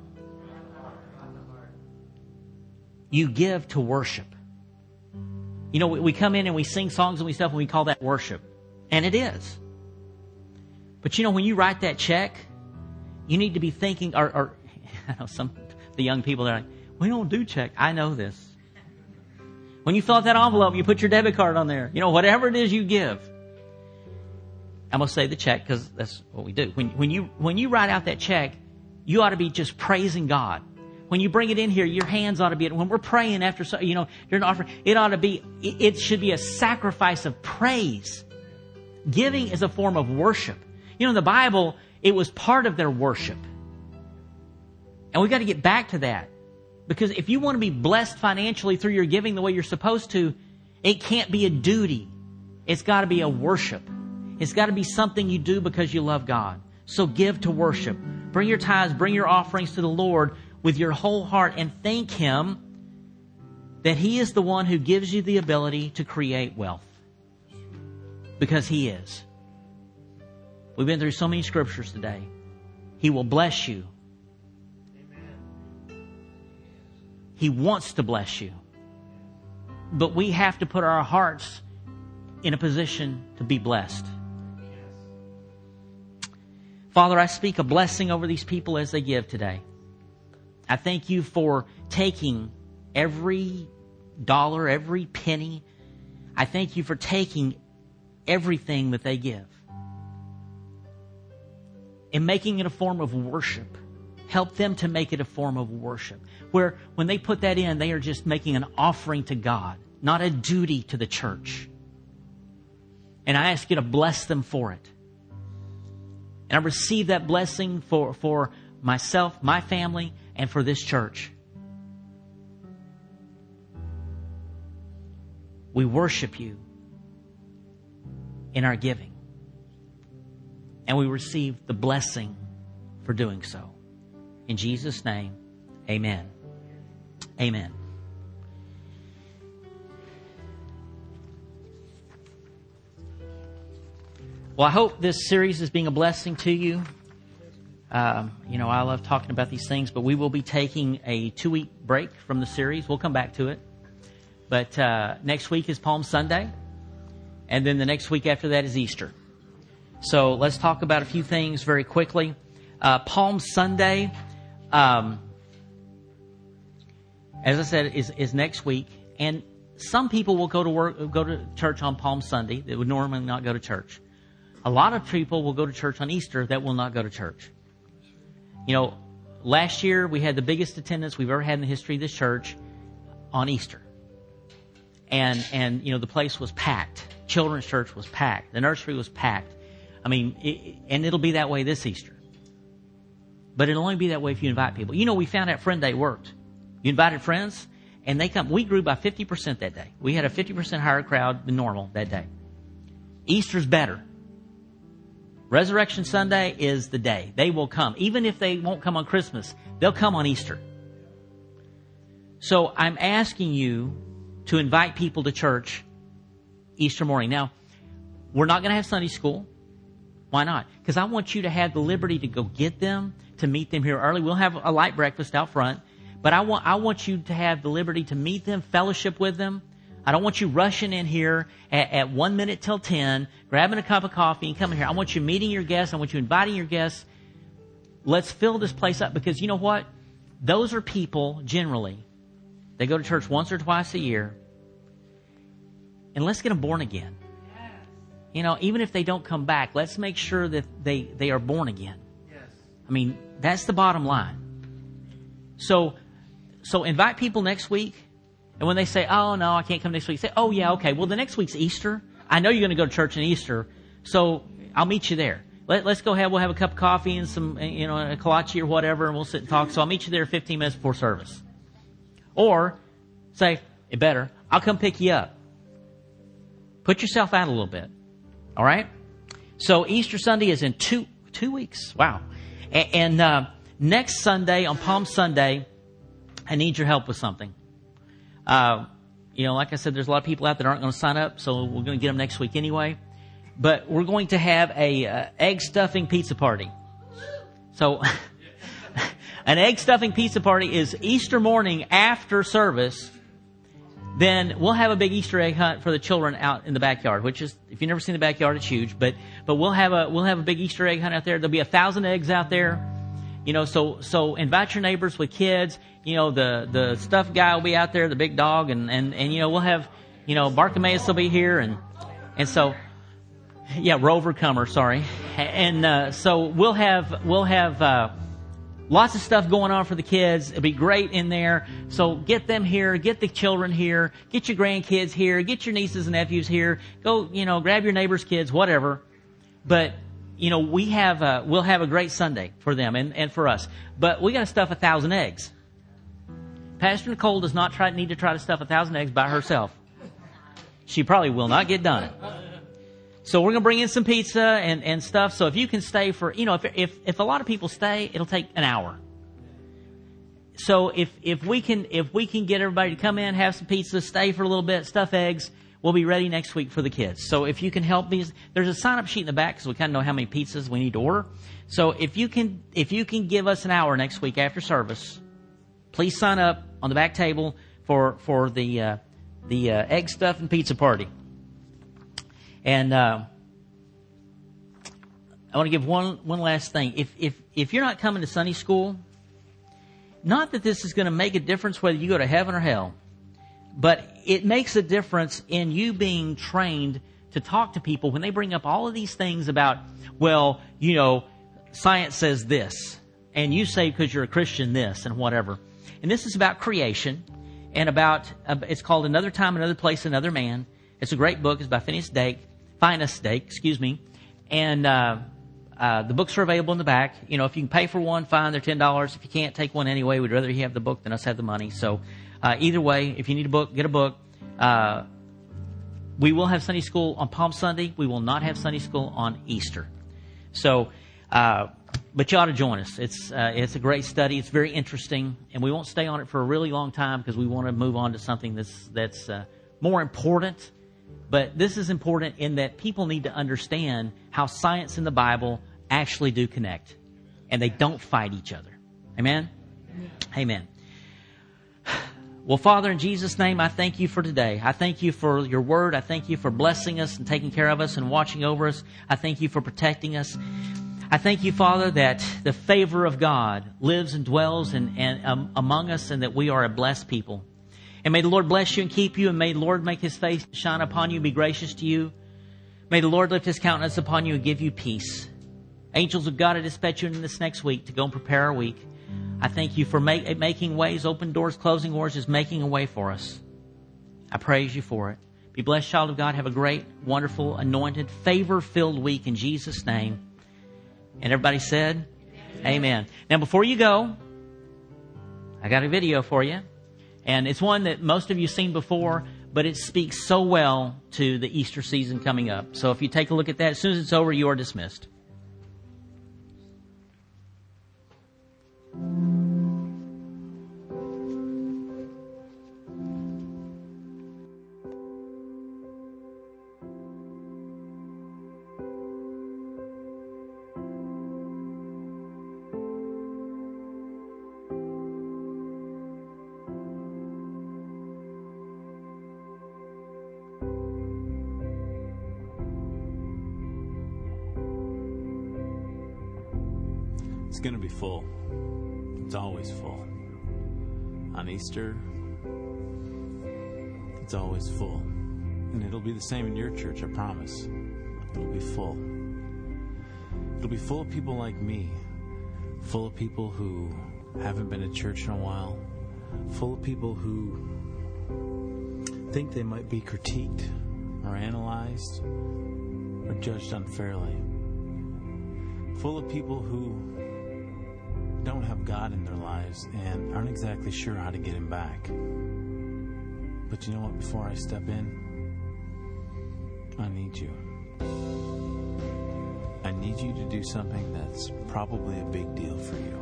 You give to worship. You know, we, we come in and we sing songs and we stuff and we call that worship. And it is. But you know, when you write that check, you need to be thinking, or, or I know some the young people are like, we don't do check. I know this. When you fill out that envelope, you put your debit card on there. You know, whatever it is you give. I'm going to say the check because that's what we do. When, when you when you write out that check, you ought to be just praising God. When you bring it in here, your hands ought to be, when we're praying after, you know, you're an offering, it ought to be, it should be a sacrifice of praise. Giving is a form of worship. You know, in the Bible, it was part of their worship. And we've got to get back to that. Because if you want to be blessed financially through your giving the way you're supposed to, it can't be a duty. It's got to be a worship. It's got to be something you do because you love God. So give to worship. Bring your tithes, bring your offerings to the Lord with your whole heart and thank Him that He is the one who gives you the ability to create wealth. Because He is. We've been through so many scriptures today. He will bless you. He wants to bless you. But we have to put our hearts in a position to be blessed. Father, I speak a blessing over these people as they give today. I thank You for taking every dollar, every penny. I thank You for taking everything that they give and making it a form of worship. Help them to make it a form of worship. Where when they put that in, they are just making an offering to God, not a duty to the church. And I ask You to bless them for it. And I receive that blessing for, for myself, my family, and for this church. We worship You in our giving. And we receive the blessing for doing so. In Jesus' name, amen. Amen. Well, I hope this series is being a blessing to you. Um, you know, I love talking about these things, but we will be taking a two-week break from the series. We'll come back to it. But uh, next week is Palm Sunday, and then the next week after that is Easter. So let's talk about a few things very quickly. Uh, Palm Sunday, um, as I said, is, is next week. And some people will go to work, go to church on Palm Sunday that would normally not go to church. A lot of people will go to church on Easter that will not go to church. You know, last year we had the biggest attendance we've ever had in the history of this church on Easter. And, and you know, the place was packed. Children's church was packed. The nursery was packed. I mean, it, and it'll be that way this Easter. But it'll only be that way if you invite people. You know, we found out Friend Day worked. You invited friends, and they come. We grew by fifty percent that day. We had a fifty percent higher crowd than normal that day. Easter's better. Resurrection Sunday is the day. They will come. Even if they won't come on Christmas, they'll come on Easter. So I'm asking you to invite people to church Easter morning. Now, we're not going to have Sunday school. Why not? Because I want you to have the liberty to go get them, to meet them here early. We'll have a light breakfast out front. But I want I want you to have the liberty to meet them, fellowship with them. I don't want you rushing in here at, at one minute till ten, grabbing a cup of coffee and coming here. I want you meeting your guests. I want you inviting your guests. Let's fill this place up, because you know what? Those are people, generally, they go to church once or twice a year. And let's get them born again. You know, even if they don't come back, let's make sure that they, they are born again. Yes. I mean, that's the bottom line. So, so invite people next week. And when they say, oh, no, I can't come next week, say, oh, yeah, okay. Well, the next week's Easter. I know you're going to go to church on Easter, so I'll meet you there. Let, let's go have, we'll have a cup of coffee and some, you know, a kolache or whatever, and we'll sit and talk. So I'll meet you there fifteen minutes before service. Or say, it better, I'll come pick you up. Put yourself out a little bit. All right? So Easter Sunday is in two two weeks. Wow. And, and uh, next Sunday, on Palm Sunday, I need your help with something. Uh, you know, like I said, there's a lot of people out that aren't going to sign up, so we're going to get them next week anyway. But we're going to have a uh, egg stuffing pizza party. So an egg stuffing pizza party is Easter morning after service. Then we'll have a big Easter egg hunt for the children out in the backyard, which is, if you've never seen the backyard, it's huge. But but we'll have a we'll have a big Easter egg hunt out there. There'll be a thousand eggs out there. You know, so so invite your neighbors with kids. You know, the the stuffed guy will be out there, the big dog, and and, and you know, we'll have, you know, Bartimaeus will be here, and and so yeah, Rover Comer, sorry, and uh, so we'll have we'll have. Uh, Lots of stuff going on for the kids. It'll be great in there. So get them here. Get the children here. Get your grandkids here. Get your nieces and nephews here. Go, you know, grab your neighbors' kids, whatever. But, you know, we have a, we'll have a great Sunday for them and, and for us. But we got to stuff a thousand eggs. Pastor Nicole does not try need to try to stuff a thousand eggs by herself. She probably will not get done. So we're going to bring in some pizza and, and stuff. So if you can stay for, you know, if, if, if a lot of people stay, it'll take an hour. So if, if we can, if we can get everybody to come in, have some pizza, stay for a little bit, stuff eggs, we'll be ready next week for the kids. So if you can help me, there's a sign up sheet in the back because we kind of know how many pizzas we need to order. So if you can, if you can give us an hour next week after service, please sign up on the back table for, for the, uh, the, uh, egg stuff and pizza party. And uh, I want to give one one last thing. If if if you're not coming to Sunday school, not that this is going to make a difference whether you go to heaven or hell, but it makes a difference in you being trained to talk to people when they bring up all of these things about, well, you know, science says this, and you say because you're a Christian this and whatever. And this is about creation and about, uh, it's called Another Time, Another Place, Another Man. It's a great book. It's by Phineas Dake. Finest Dake, excuse me. And uh, uh, the books are available in the back. You know, if you can pay for one, fine, they're ten dollars. If you can't take one anyway, we'd rather you have the book than us have the money. So uh, either way, if you need a book, get a book. Uh, we will have Sunday school on Palm Sunday. We will not have Sunday school on Easter. So, uh, but you ought to join us. It's uh, it's a great study. It's very interesting. And we won't stay on it for a really long time because we want to move on to something that's, that's uh, more important. But this is important in that people need to understand how science and the Bible actually do connect. And they don't fight each other. Amen? Amen. Well, Father, in Jesus' name, I thank you for today. I thank you for your word. I thank you for blessing us and taking care of us and watching over us. I thank you for protecting us. I thank you, Father, that the favor of God lives and dwells in, in, um, among us and that we are a blessed people. And may the Lord bless you and keep you, and may the Lord make His face shine upon you and be gracious to you. May the Lord lift His countenance upon you and give you peace. Angels of God, I dispatch you in this next week to go and prepare our week. I thank you for make, making ways, open doors, closing doors, just making a way for us. I praise you for it. Be blessed, child of God. Have a great, wonderful, anointed, favor-filled week in Jesus' name. And everybody said, Amen. Amen. Now, before you go, I got a video for you. And it's one that most of you have seen before, but it speaks so well to the Easter season coming up. So if you take a look at that, as soon as it's over, you are dismissed. It's going to be full. It's always full. On Easter, it's always full. And it'll be the same in your church, I promise. It'll be full. It'll be full of people like me. Full of people who haven't been to church in a while. Full of people who think they might be critiqued or analyzed or judged unfairly. Full of people who don't have God in their lives and aren't exactly sure how to get Him back. But you know what? Before I step in, I need you. I need you to do something that's probably a big deal for you.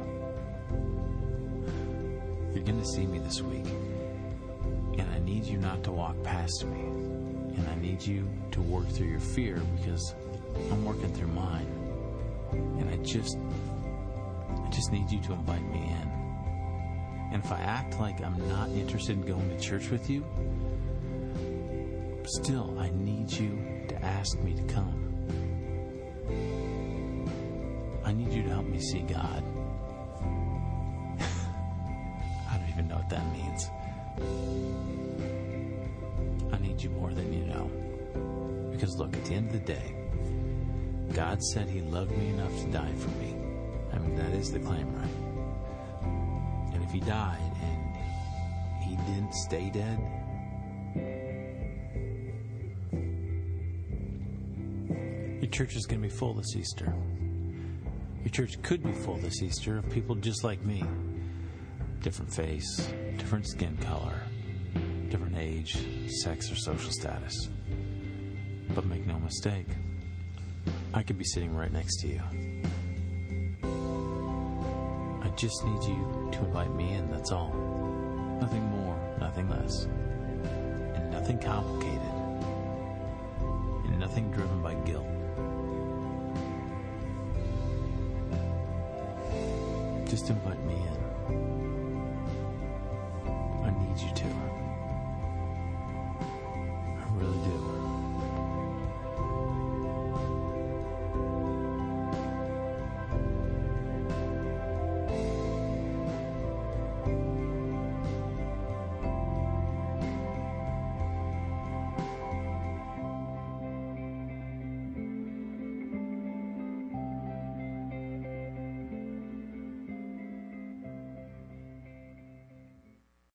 You're going to see me this week, and I need you not to walk past me. And I need you to work through your fear, because I'm working through mine. And I just, I just need you to invite me in. And if I act like I'm not interested in going to church with you, still, I need you to ask me to come. I need you to help me see God. I don't even know what that means. I need you more than you know. Because look, at the end of the day, God said He loved me enough to die for me. I mean, that is the claim, right? And if He died and He didn't stay dead, your church is going to be full this Easter. Your church could be full this Easter of people just like me. Different face, different skin color, different age, sex, or social status. But make no mistake, I could be sitting right next to you. I just need you to invite me in, that's all. Nothing more, nothing less. And nothing complicated. And nothing driven by guilt. Just invite me in. I need you to.